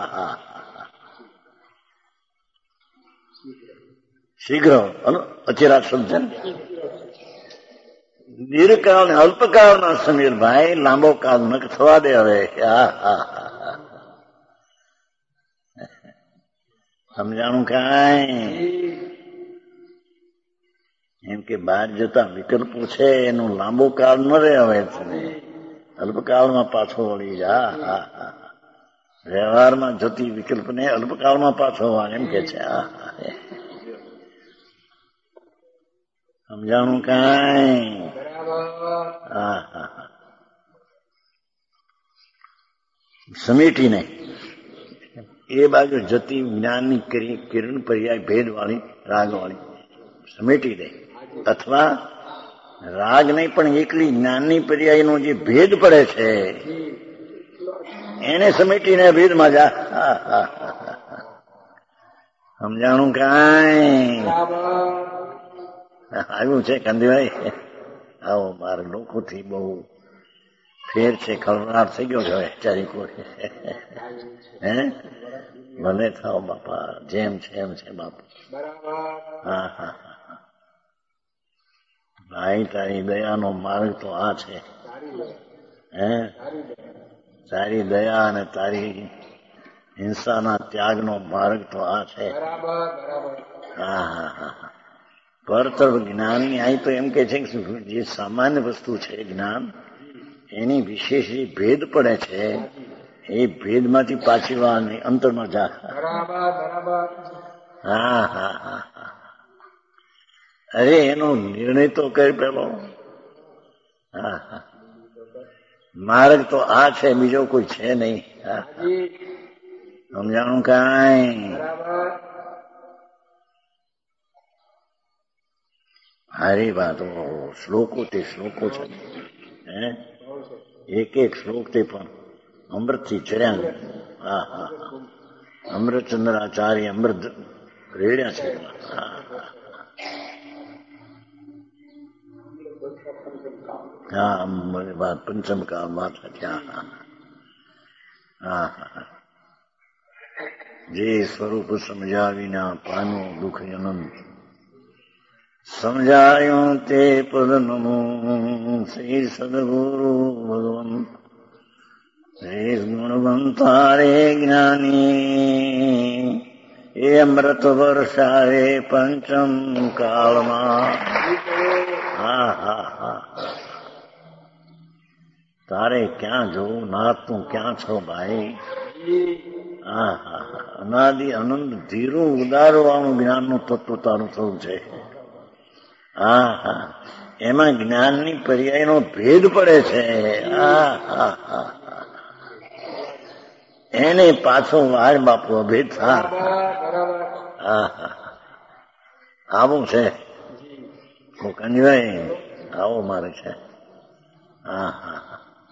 શીઘ્ર અચિરાત શબ્દ છે ને, દીર્ઘકાળ ને અલ્પકાળના સમીર ભાઈ, લાંબો કાળ ન થવા દે હવે. સમજાણું કાંઈ? એમ કે બહાર જતા વિકલ્પો છે એનું લાંબો કાળ ન રહે હવે, અલ્પકાળમાં પાછો વળી જા. વ્યવહારમાં જતી વિકલ્પને અલ્પકાળમાં પાછો વળ એમ કે છે. સમજાણું કાંઈ? સમેટીને એ બાજુ જતી જ્ઞાનની કિરણ પર્યાય ભેદવાળી રાગવાળી સમેટી દે, અથવા રાગ નહીં પણ એકલી જ્ઞાનની પર્યાયનો જે ભેદ પડે છે એને સમેટીને ભેદમાં જા. સમજાણું કાંઈ આવ્યું છે કંદીભાઈ? આવો મારે લોકોથી બહુ ફેર છે, ખળભળાટ થઈ ગયો છે હવે ચારીકો. હે ભલે થાવ બાપા, જેમ છે એમ છે બાપા. હા હા હા ભાઈ, તારી દયાનો માર્ગ તો આ છે. હે તારી દયા અને તારી હિંસાના ત્યાગનો માર્ગ તો આ છે. હા હા હા પરતર જ્ઞાનની અહીં તો એમ કે છે કે જે સામાન્ય વસ્તુ છે જ્ઞાન, એની વિશેષ જે ભેદ પડે છે એ ભેદમાંથી પાછી વાની અંતરમાં જા. હા હા હા હા અરે એનો નિર્ણય તો કર પેલો. હા હા માર્ગ તો આ છે, બીજો કોઈ છે નહીં. હા સમજાણું કાંઈ? હારી વાતો, શ્લોકો તે શ્લોકો છે. હે એક એક શ્લોક તે પણ અમૃતથી ચર્યા. હા હા અમૃતચંદ્ર આચાર્ય અમૃત રેડ્યા છે. હા પંચમ કાળ વાત થયા. હા હા જે સ્વરૂપ સમજાવીના પાનો દુઃખ અનંત, સમજાયું તે પદ નમો શ્રી સદગુરુ ભગવન. શ્રી ગુણવંતારે જ્ઞાની એ અમૃત વર્ષાવે પંચમ કાળમાં. હા હા હા તારે ક્યાં જવું? નાથ તું ક્યાં છો ભાઈ? હા હા અનાદિ અનંત ધીરું ઉદારવાનું જ્ઞાનનું તત્વ તારું થવું છે. હા હા એમાં જ્ઞાનની પર્યાયનો ભેદ પડે છે. હા હા હા એને પાછો વાર બાપુ અભેદ થા. હા હા આવું છે કંજભાઈ, આવો મારે છે. હા હા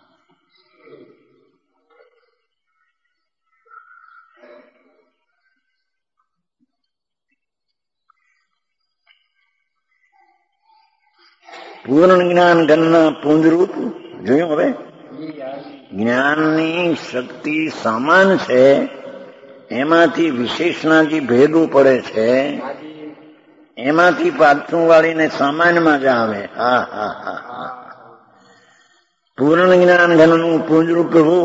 પૂર્ણ જ્ઞાન ઘનના પુંજરૂપ જોયું. હવે જ્ઞાનની શક્તિ સમાન છે, એમાંથી વિશેષના જે ભેદો પડે છે એમાંથી પાછું વાળીને સામાન્યમાં જ આવે. હા હા હા હા પૂર્ણ જ્ઞાન ઘનનું પુંજરૂપ પ્રભુ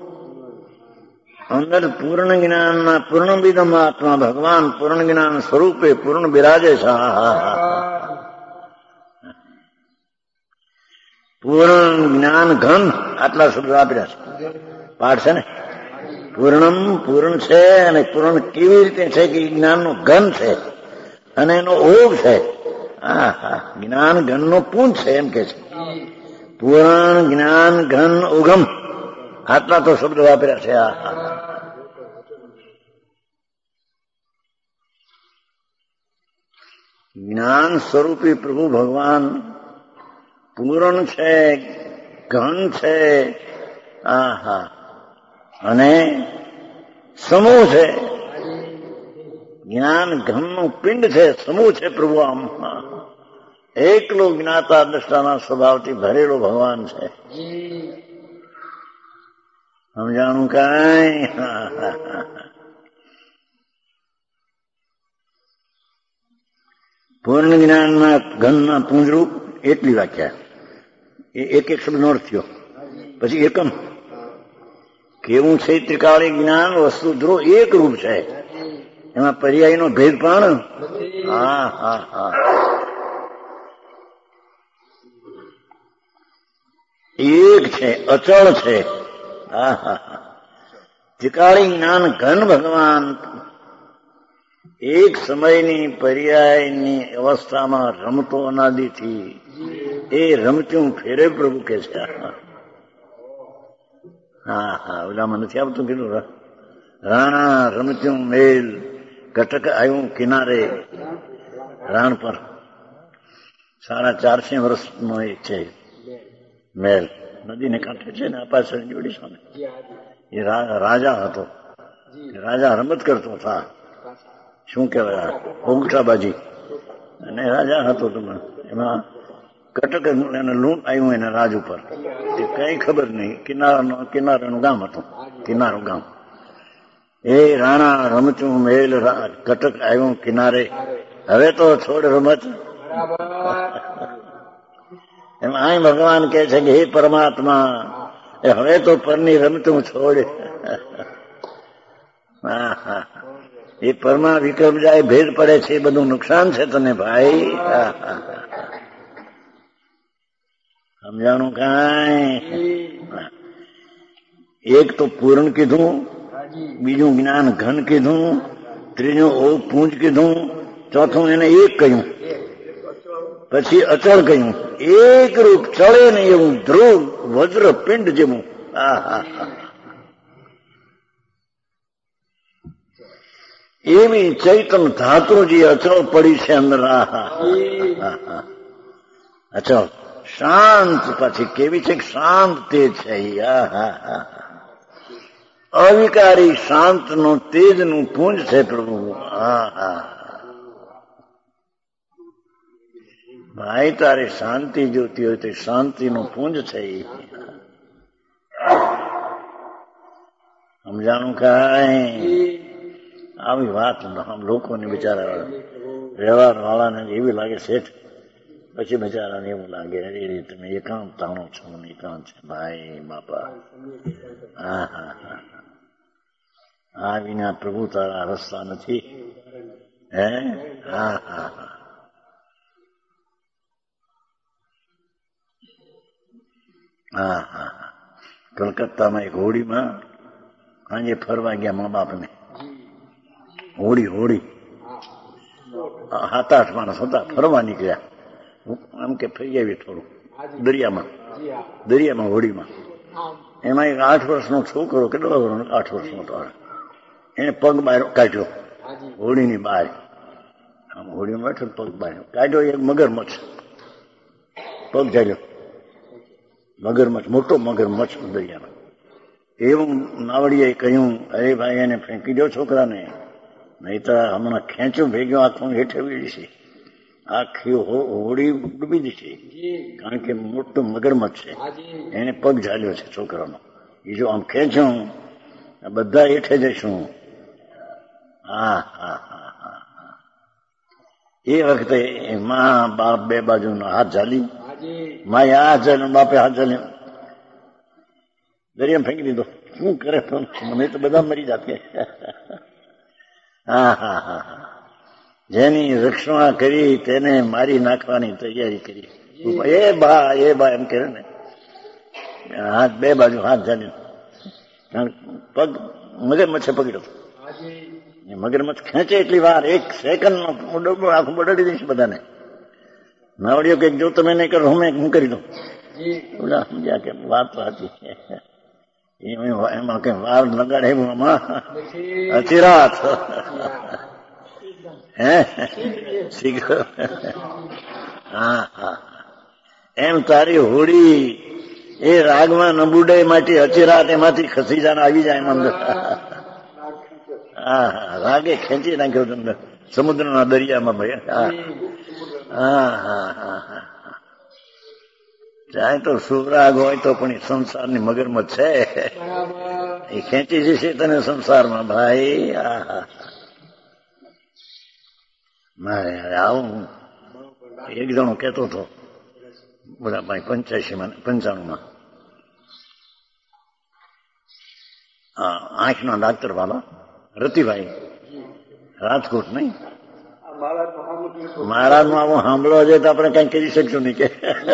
અંદર પૂર્ણ જ્ઞાનના પૂર્ણવિદમ આત્મા ભગવાન પૂર્ણ જ્ઞાન સ્વરૂપે પૂર્ણ બિરાજે છે. હા હા હા પૂર્ણ જ્ઞાન ઘન આટલા શબ્દ વાપર્યા છે. પાઠ છે ને પૂર્ણમ પૂર્ણ છે, અને પૂર્ણ કેવી રીતે છે કે જ્ઞાનનો ઘન છે અને એનો ઓગ છે. હા હા જ્ઞાન ઘનનો પૂંજ છે એમ કે છે. પૂર્ણ જ્ઞાન ઘન ઉગમ આટલા તો શબ્દ વાપર્યા છે. હા હા જ્ઞાન સ્વરૂપી પ્રભુ ભગવાન પૂર્ણ છે, ઘન છે. હા હા અને સમૂહ છે. જ્ઞાન ઘનનું પિંડ છે, સમૂહ છે પ્રભુ. આમ એકલો જ્ઞાતા દ્રષ્ટાના સ્વભાવથી ભરેલો ભગવાન છે. સમજાણું કાંઈ? પૂર્ણ જ્ઞાનના ઘનના પુંજરૂપ એટલી વ્યાખ્યા. એક એક શબ્દ નોટ થયો. પછી એકમ કેવું છે? ત્રિકાળી જ્ઞાન વસ્તુ ધ્રુવ એક રૂપ છે, એમાં પર્યાયનો ભેદ પણ. હા હા હા એક છે, અચળ છે. હા હા હા ત્રિકાળી જ્ઞાન ઘન ભગવાન એક સમયની પર્યાયની અવસ્થામાં રમતો અનાદિથી એ રમતું ફેરે પ્રભુ કે છે. હા હા, ઓલામાં નથી આવતું કીધું, રાણા રમત્યું મેલ કટક આવ્યું કિનારે. રાણ પર 450 વર્ષનો એક છે મહેલ, નદીને કાંઠે છે ને, આ પાછળ જોડીશું ને. એ રાજા હતો, રાજા રમત કરતો હતા, શું કહેવાય, અંગૂઠાબાજી, અને રાજા હતો તમે. એમાં કટક એને લૂંટ આવ્યું એના રાજ ઉપર, એ કઈ ખબર નહીં. કિનારાનું ગામ હતું, કિનારું ગામ. એ રાણા રમતું મેલ કટક આવ્યું કિનારે. હવે તો છોડ રમત. એમ આ ભગવાન કે છે કે હે પરમાત્મા, હવે તો પરની રમતું છોડ. એ પરમાં વિક્રમ જાય, ભેદ પડે છે, એ બધું નુકસાન છે તને ભાઈ. સમજાણું કાંઈ? એક તો પૂર્ણ કીધું, બીજું જ્ઞાન ઘન કીધું, ત્રીજું ઓ પૂંજ કીધું, ચોથું એને એક કહ્યું, પછી અચળ કહ્યું. એક રૂપ ચળે ને એવું ધ્રુવ વજ્ર પિંડ જેવું. એવી ચૈતન ધાતુ જે અચળ પડી છે અંદર. અચળ શાંત, પછી કેવી છે, શાંત તેજ છે. અવિકારી શાંત નો તેજ નું પુંજ છે પ્રભુ. ભાઈ તારે શાંતિ જોતી હોય તો શાંતિ નું પુંજ છે. સમજાણું કાંઈ? આવી વાત લોકોને બિચારા વ્યવહાર વાળાને એવી લાગે શેઠ, પછી બિચારાને એવું લાગે એ તમે એકાંત તાણો છો ને એકાંત છે ભાઈ બાપા. હા હા હા, આ વિના પ્રભુ તારા રસ્તા નથી. હે હા હા હા. હા હા હા, કલકત્તામાં એક હોડીમાં સાંજે ફરવા ગયા મા બાપને. હોડી 7-8 માણસ હતા, ફરવા નીકળ્યા. એમ કે ફરી આવી થોડું દરિયામાં હોડીમાં. એમાં એક 8 વર્ષનો છોકરો, કેટલો 8 વર્ષનો હતો, એને પગ બહાર કાઢ્યો હોડીની બહાર. આમ હોડીમાં બેઠો, પગ બહાર કાઢ્યો. એક મગરમચ્છ પગ ઝાલ્યો, મગરમચ્છ, મોટો મગરમચ્છ દરિયામાં. એવું નાવડીએ કહ્યું, અરે ભાઈ એને ફેંકી દો છોકરાને, નહીં તો હમણાં ખેંચું ભેગ્યો આખું હેઠે વીડી છે, આખી હોડી ડૂબી દીધી, કારણ કે મોટો મગરમચ્છ છે. એને પગ ઝાલ્યો છે છોકરાનો. એ જો આમ ખેંચ્યું, બધા હેઠે જઈશું. હા હા હા હા. એ વખતે માં બાપ બે બાજુનો હાથ ઝાલી, માએ હાથ ઝાલ્યો, બાપે હાથ ઝાલ્યો, દરિયામાં ફેંકી દીધો. શું કરે તો, મને તો બધા મરી જાતે. હા હા હા હા, જેની રક્ષણા કરી તેને મારી નાખવાની તૈયારી કરી. એ બા એમ કહે ને, હાથ બે બાજુ હાથ ઝાલ્યો, પગ મગરમચ્છે પકડ્યો. મગરમચ્છ ખેંચે એટલી વાર, 1 સેકન્ડમાં આખું બદડી દઈશ બધાને. નાવડીઓ કે જો તમે નહીં કરો, હું કરી દઉં. ઓલા સમજ્યા કે વાત તો હતી. એમાં કઈ વાર લગાડે એવું આમાં અચિરાત. હે શીખો. હા હા, એમ તારી હોડી એ રાગમાં ન બુડે માટે અચિરાત એમાંથી ખસી જાય, આવી જાય એમ અંદર. હા હા, રાગે ખેંચી નાખ્યો તમને સમુદ્રના દરિયામાં ભાઈ. હા હા હા હા હા, ચાહે તો સુરાગ હોય તો પણ સંસારની મગરમચ્છ છે, એ ખેંચી જશે તને સંસારમાં ભાઈ. મારે આવું એક જણો કહેતો હતો, બધા ભાઈ 95 આંખના ડાક્ટર વાળા રતિભાઈ, રાજકોટ નહીં. મહારાજનું આવું સાંભળવા જોઈએ તો આપણે કઈ કરી શકશું નહીં. કે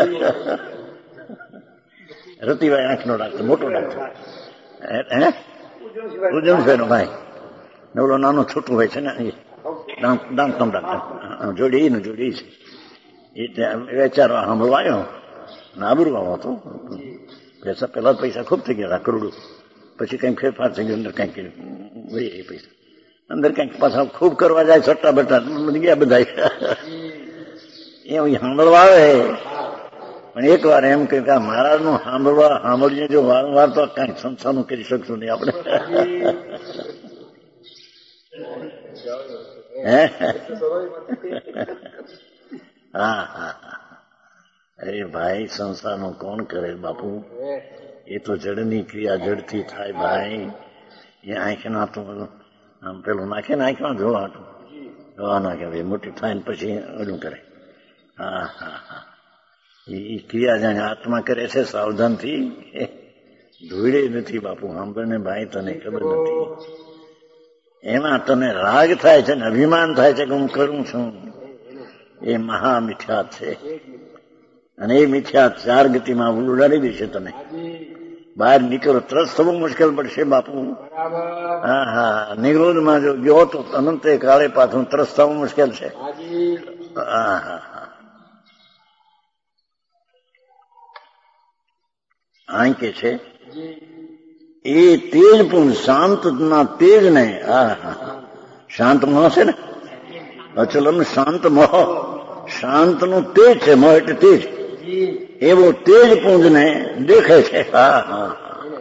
રતિભાઈ આંખનો ડાક્ટર, મોટો ડાક્ટર. હે ઉજવણભાઈનો ભાઈ, નવલો નાનો છોટું હોય છે ને, દાંતમ ડાક્ટર જોડી છે. એ વેચારવા સાંભળવા આવ્યો, નાબરું વાળો હતો. પેલા પૈસા ખૂબ થઈ ગયા, કરોડો. પછી કંઈક ફેરફાર થઈ ગયો, અંદર કંઈક વહી પૈસા, અંદર કંઈક પાછા ખૂબ કરવા જાય, સટ્ટા બટ્ટા ગયા બધા એ સાંભળવા આવે. પણ એક વાર એમ કે મહારાજનું સાંભળીને જો વારંવાર તો કઈ સંસ્થાનું કરી શકશું નહીં આપણે. હા હા અરે ભાઈ, સંસારનું કોણ કરે બાપુ? એ તો જડની ક્રિયા જડથી થાય ભાઈ. એ આંખના તો આમ પેલું નાખે ને આંખમાં જોવાતું જોવા નાખે મોટી થાય ને પછી ઓલું કરે. હા હા હા એ ક્રિયા જાણે આત્મા કરે છે સાવધાનથી. ધૂળે નથી બાપુ, સાંભળને ભાઈ, તને ખબર નથી. એમાં તને રાગ થાય છે ને અભિમાન થાય છે કે હું કરું છું. એ મહા મિથ્યા છે. અને એ મિથ્યા ચાર ગતિમાં ઉડાડી દેશે તને. બહાર નીકળો ત્રસ્ત થવું મુશ્કેલ પડશે બાપુ. હા હા નિરોધમાં જો ગયો તો અનંતે કાળે પાછું ત્રસ્ત થવું મુશ્કેલ છે. હા હા હા આંકે છે એ તેજ પણ શાંત ના તેજ ને. હા હા શાંત મોહ છે ને, અચલમ શાંત મોહ. શાંત નું તેજ છે, મોહ એટલે તેજ. એવો તેજ પુંજ ને દેખે છે. હા હા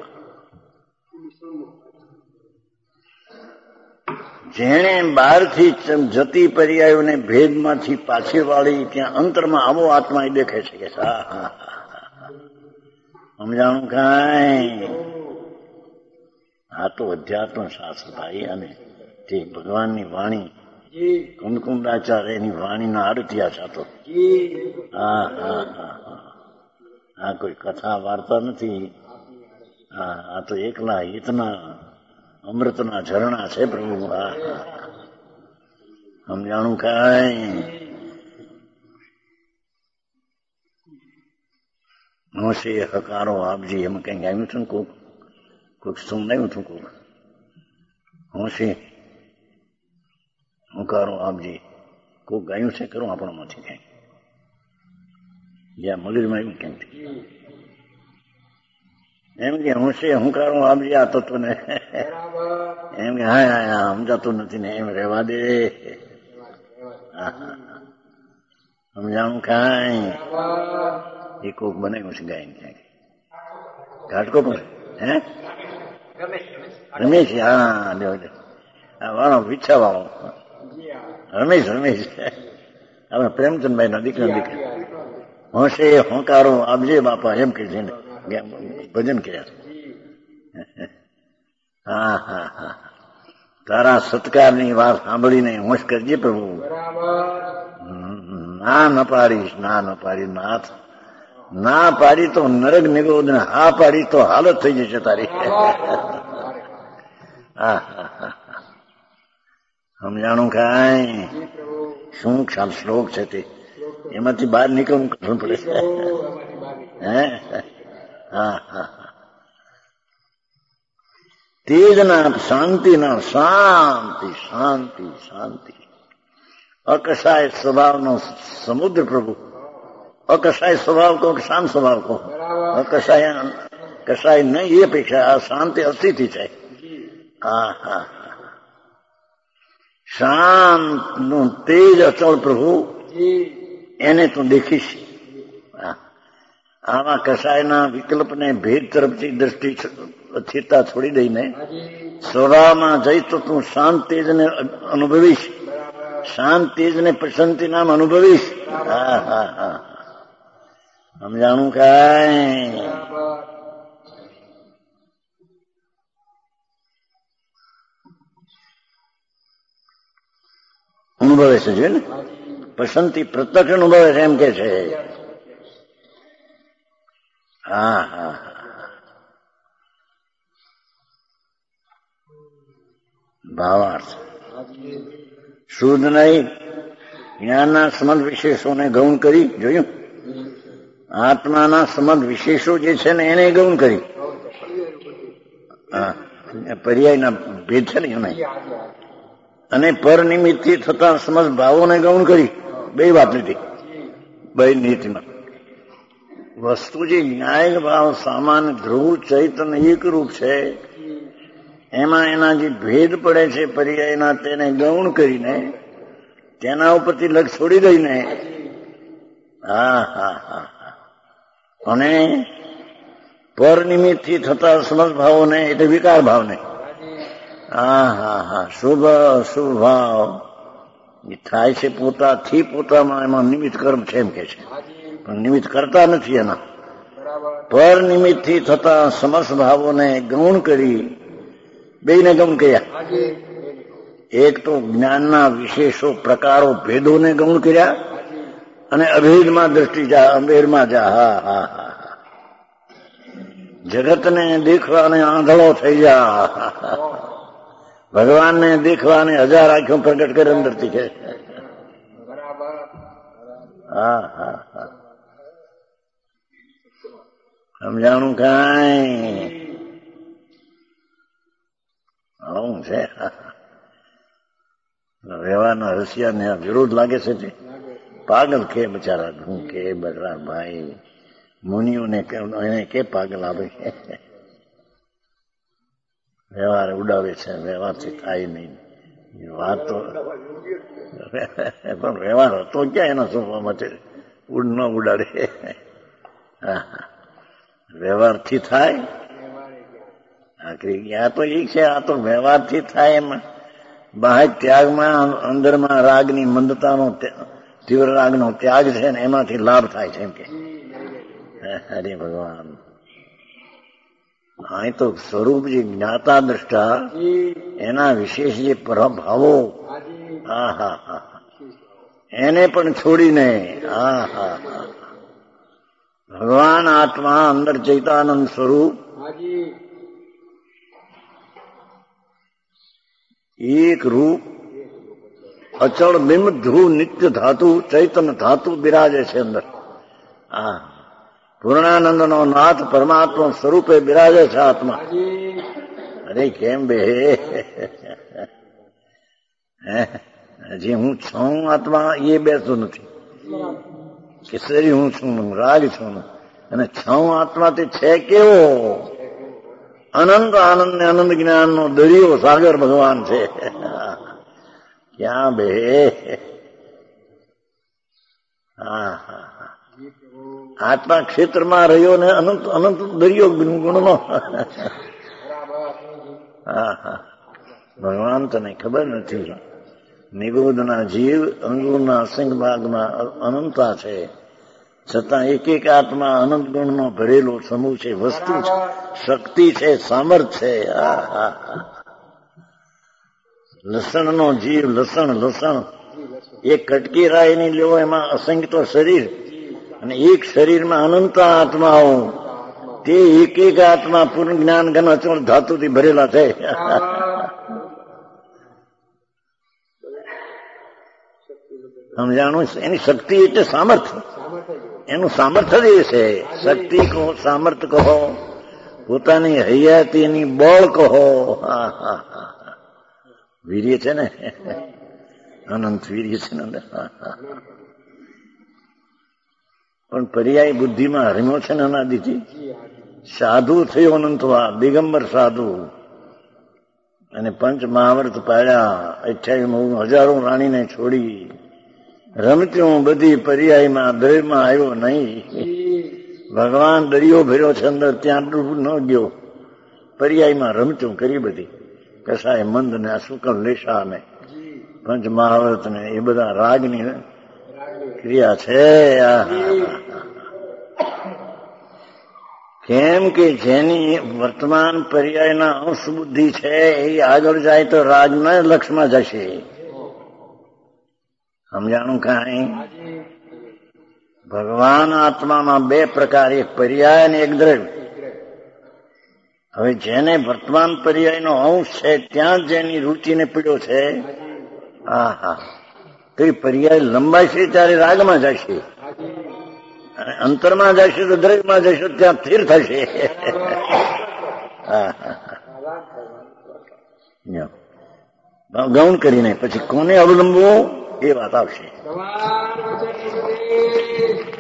જેણે બહારથી જતી પર્યાયોને ભેદમાંથી પાછી વાળી ત્યાં અંતરમાં આવો આત્મા એ દેખે છે કે હા હા સમજાણું કાંઈ? આ તો અધ્યાત્મ શાસ્ત્ર ભાઈ. અને તે ભગવાનની વાણી કુમકુંડાચાર્યની વાણીના આરત્યા છાતો. હા હા હા આ કોઈ કથા વાર્તા નથી. હા આ તો એકલા હિતના અમૃતના ઝરણા છે પ્રભુ. હા સમજાણું કાંઈ? હોશે હકારો આપજી એમ કંઈક આવ્યું હતું ને કોઈક સુનાવ્યું હતું કોઈક. હોશે હકારો આપજી કોઈક ગાયું છે ખરું આપણામાંથી કંઈક, જ્યાં મગજમાં આવ્યું કંઈક એમ કે હોશે હુંકારો આપજે આ તત્વને. એમ કે હા હા સમજાતું નથી ને એમ રહેવા દે. સમજાણું કાંઈ? એ કોક બનાવ્યું છે ગાયન ક્યાંક ઘાટકો પણ. હે રમેશ? હા વાળો વિચ્છા વાળો રમેશ હવે પ્રેમચંદભાઈ ના દીકરા. હોશે હોંકારો આપજે બાપા એમ કે છે ને ભજન કર્યા. હા હા હા તારા સત્કારની વાત સાંભળીને હોશ કરજે પ્રભુ. ના ન પાડીશ, ના ન પાડી નાથ. ના પાડી તો નરક નિરોધ ને હા પાડી તો હાલત થઈ જશે તારી. સમજાણું કાંઈ? શું ખ્યાલ શ્લોક છે તે? એમાંથી બહાર નીકળવું કરવું પડે છે. હે હા હા તેજના શાંતિના શાંતિ શાંતિ શાંતિ. અકસાય સ્વભાવનો સમુદ્ર પ્રભુ. અકસાય સ્વભાવ કહો કે શાંત સ્વભાવ કહો, અકસાય કસાય નહીં એ અપેક્ષા આ શાંતિ અસ્થિતિ છે. હા હા શાંત નું તેજ અચળ પ્રભુ એને તું દેખીશ. આવા કસાયના વિકલ્પને ભેદ તરફથી દ્રષ્ટિ સ્થિરતા છોડી દઈને સ્વભાવમાં જઈ તો તું શાંત તેજને અનુભવીશ, શાંત તેજને પ્રસન્નતિ નામ અનુભવીશ. હા હા હા સમજાણું કાંઈ? અનુભવે છે જોઈ ને પ્રસન્નતિ પ્રત્યક્ષ અનુભવે છે એમ કે છે. હા હા ભાવાર્થ શુદ્ધ નહીં. જ્ઞાનના સમજ વિશેષોને ગૌણ કરી જોયું. આત્માના સમજ વિશેષો જે છે ને એને ગૌણ કરી. હા પર્યાયના ભેદ છે ને એના. અને પર નિમિત્તથી થતા સમજ ભાવોને ગૌણ કરી. બે વાત લીધી બે નીતિમાં. વસ્તુ જે ન્યાય ભાવ સામાન્ય ધ્રુવ ચૈતન્ય એક રૂપ છે એમાં એના જે ભેદ પડે છે પર્યાયના તેને ગૌણ કરીને તેના ઉપરથી લગ છોડી દઈને હા હા હા અને પર નિમિત્તથી થતા સમજ ભાવોને એટલે વિકાર ભાવને હા હા હા શુભ અશુભ ભાવ થાય છે પોતાથી પોતામાં એમાં નિમિત્ત કર્મ છે એમ કે છે પણ નિમિત્ત કરતા નથી એના પર નિમિત્તથી થતા સમસ્ત ભાવોને ગૌણ કરી બેયને ગૌણ કર્યા એક તો જ્ઞાનના વિશેષો પ્રકારો ભેદોને ગૌણ કર્યા અને અભેદમાં દ્રષ્ટિ જા અભેદમાં જા હા હા હા જગતને દેખવાને આંધળો થઈ જા ભગવાનને દેખવાને 1000 આંખો પ્રગટ કરે અંદરથી કે હા હા હા સમજાણું કાંઈ આવું છે વ્યવહારના રસિયાને વિરોધ લાગે છે તે પાગલ કે બચારા હું કે બકરા ભાઈ મુનિઓને એને કે પાગલ આવે વ્યવહાર ઉડાવે છે વ્યવહારથી થાય નહીં વાત તો પણ વ્યવહાર હતો ક્યાં એના સ્વભાવમાં છે ન ઉડાડે વ્યવહારથી થાય આખરી આ તો એ છે આ તો વ્યવહારથી થાય એમાં બાહ્ય ત્યાગમાં અંદરમાં રાગની મંદતાનો તીવ્ર રાગનો ત્યાગ છે ને એમાંથી લાભ થાય છે એમ કે હરે ભગવાન અહીં તો સ્વરૂપ જે જ્ઞાતા દ્રષ્ટા એના વિશેષ જે ભાવો હા હા હા એને પણ છોડીને હા હા હા ભગવાન આત્મા અંદર ચૈતાનંદ સ્વરૂપ એક રૂપ અચળ બિંબ ધ્રુવ નિત્ય ધાતુ ચૈતન્ય ધાતુ બિરાજે છે અંદર હા પૂર્ણાનંદ નો નાથ પરમાત્મા સ્વરૂપે બિરાજે છે આત્મા અરે કેમ બે હજી હું છું આત્મા એ બેસતું નથી કે શરીર હું છું રાગ છું અને છું આત્મા તે છે કેવો અનંત આનંદ ને અનંત જ્ઞાન નો દરિયો સાગર ભગવાન છે ક્યાં બે હા હા આત્મા ક્ષેત્રમાં રહ્યો ને અનંત અનંત દરિયો ગુણનો હા હા ભગવાન તને ખબર નથી નિગોદના જીવ અંગુરના અસંગ ભાગમાં અનંતા છે છતાં એક એક આત્મા અનંત ગુણનો ભરેલો સમૂહ છે વસ્તુ છે શક્તિ છે સામર્થ છે હા હા હા લસણનો જીવ લસણ એક કટકી રાય ની લેવો એમાં અસંખ્ય તો શરીર અને એક શરીરમાં અનંત આત્માઓ તે એક એક આત્મા પૂર્ણ જ્ઞાન ઘન અચળ ધાતુથી ભરેલા છે સમજાણું એની શક્તિ એટલે સામર્થ્ય એનું સામર્થ્ય જ એ છે શક્તિ કહો સામર્થ્ય કહો પોતાની હૈયાતીની બળ કહો હા હા હા વીર્ય છે ને અનંત વીર્ય છે ને પણ પર્યાય બુદ્ધિમાં હરમ્યો છે ને અનાદિથી સાધુ થયો અનંતવા દિગંબર સાધુ અને પંચ મહાવ્રત પાડ્યા 28 હજારો રાણીને છોડી રમત્યો બધી પર્યાયમાં દરિયામાં આવ્યો નહીં ભગવાન દરિયો ભર્યો છે અંદર ત્યાં ડૂબ ન ગયો પર્યાયમાં રમત્યું કરી બધી કસાય મંદ ને અશુકલ લેશા ને પંચ મહાવ્રત ને એ બધા રાગની ક્રિયા છે કેમ કે જેની વર્તમાન પર્યાયના અંશ બુદ્ધિ છે એ આગળ જાય તો રાજના લક્ષમાં જશે સમજાણું કાંઈ ભગવાન આત્મામાં 2 પ્રકાર એક પર્યાય અને એક દ્રવ્ય હવે જેને વર્તમાન પર્યાયનો અંશ છે ત્યાં જેની રુચિને પીડ્યો છે હા હા તો એ પર્યાય લંબાય છે ત્યારે રાગમાં જશે અને અંતરમાં જશે તો દ્રવ્યમાં જશે ત્યાં સ્થિર થશે ગૌણ કરીને પછી કોને અવલંબવું એ વાત આવશે.